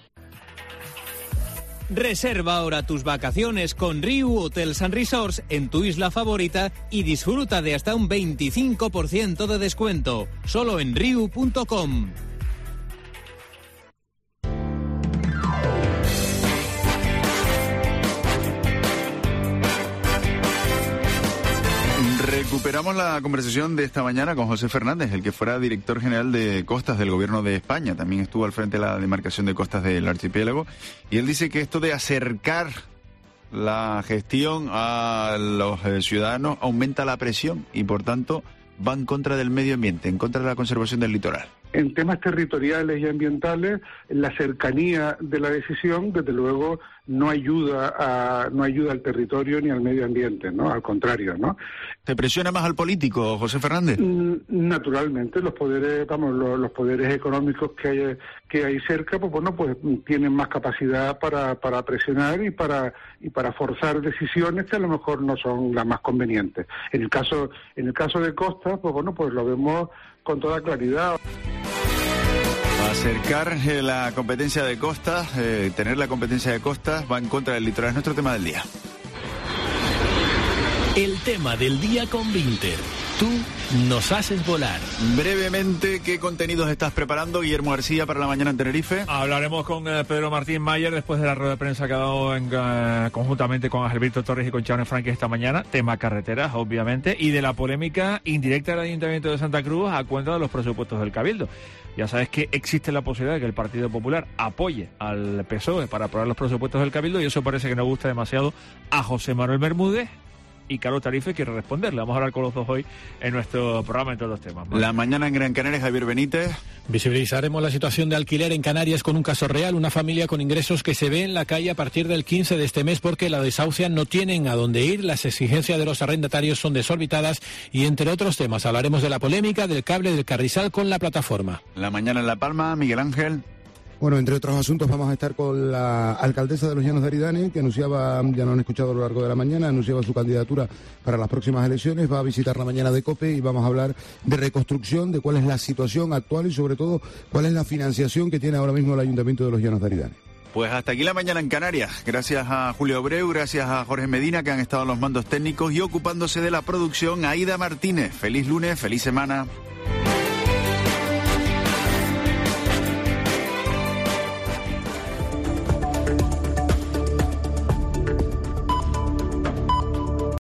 Reserva ahora tus vacaciones con Riu Hotels and Resorts en tu isla favorita y disfruta de hasta un veinticinco por ciento de descuento. Solo en riu punto com. Recuperamos la conversación de esta mañana con José Fernández, el que fuera director general de costas del Gobierno de España. También estuvo al frente de la demarcación de costas del archipiélago. Y él dice que esto de acercar la gestión a los eh, ciudadanos aumenta la presión y, por tanto, va en contra del medio ambiente, en contra de la conservación del litoral. en temas territoriales y ambientales, la cercanía de la decisión, desde luego, no ayuda a no ayuda al territorio ni al medio ambiente, ¿no? Al contrario, ¿no? ¿Te presiona más al político, José Fernández? Naturalmente, los poderes, vamos, los, los poderes económicos que hay, que hay cerca, pues bueno, pues tienen más capacidad para, para presionar y para y para forzar decisiones que a lo mejor no son las más convenientes. En el caso en el caso de Costa, pues bueno, pues lo vemos con toda claridad. Acercar eh, la competencia de costas, eh, tener la competencia de costas va en contra del litoral. Es nuestro tema del día. El tema del día con Vinter. Tú nos haces volar. Brevemente, ¿qué contenidos estás preparando, Guillermo García, para la mañana en Tenerife? Hablaremos con eh, Pedro Martín Mayer después de la rueda de prensa que ha dado en, eh, conjuntamente con Alberto Torres y con Chano Franqui esta mañana. Tema carreteras, obviamente, y de la polémica indirecta del Ayuntamiento de Santa Cruz a cuenta de los presupuestos del Cabildo. Ya sabes que existe la posibilidad de que el Partido Popular apoye al P S O E para aprobar los presupuestos del Cabildo y eso parece que no gusta demasiado a José Manuel Bermúdez. Y Carlos Tarife quiere responderle. Vamos a hablar con los dos hoy en nuestro programa en todos los temas. ¿Vale? La mañana en Gran Canaria, Javier Benítez. Visibilizaremos la situación de alquiler en Canarias con un caso real. Una familia con ingresos que se ve en la calle a partir del quince de este mes porque la desahucian, no tienen a dónde ir. Las exigencias de los arrendatarios son desorbitadas y entre otros temas hablaremos de la polémica del cable del Carrizal con la plataforma. La mañana en La Palma, Miguel Ángel. Bueno, entre otros asuntos vamos a estar con la alcaldesa de los Llanos de Aridane, que anunciaba, ya lo han escuchado a lo largo de la mañana, anunciaba su candidatura para las próximas elecciones, va a visitar la mañana de COPE y vamos a hablar de reconstrucción, de cuál es la situación actual y sobre todo cuál es la financiación que tiene ahora mismo el Ayuntamiento de los Llanos de Aridane. Pues hasta aquí la mañana en Canarias. Gracias a Julio Abreu, gracias a Jorge Medina, que han estado en los mandos técnicos y ocupándose de la producción, Aida Martínez. Feliz lunes, feliz semana.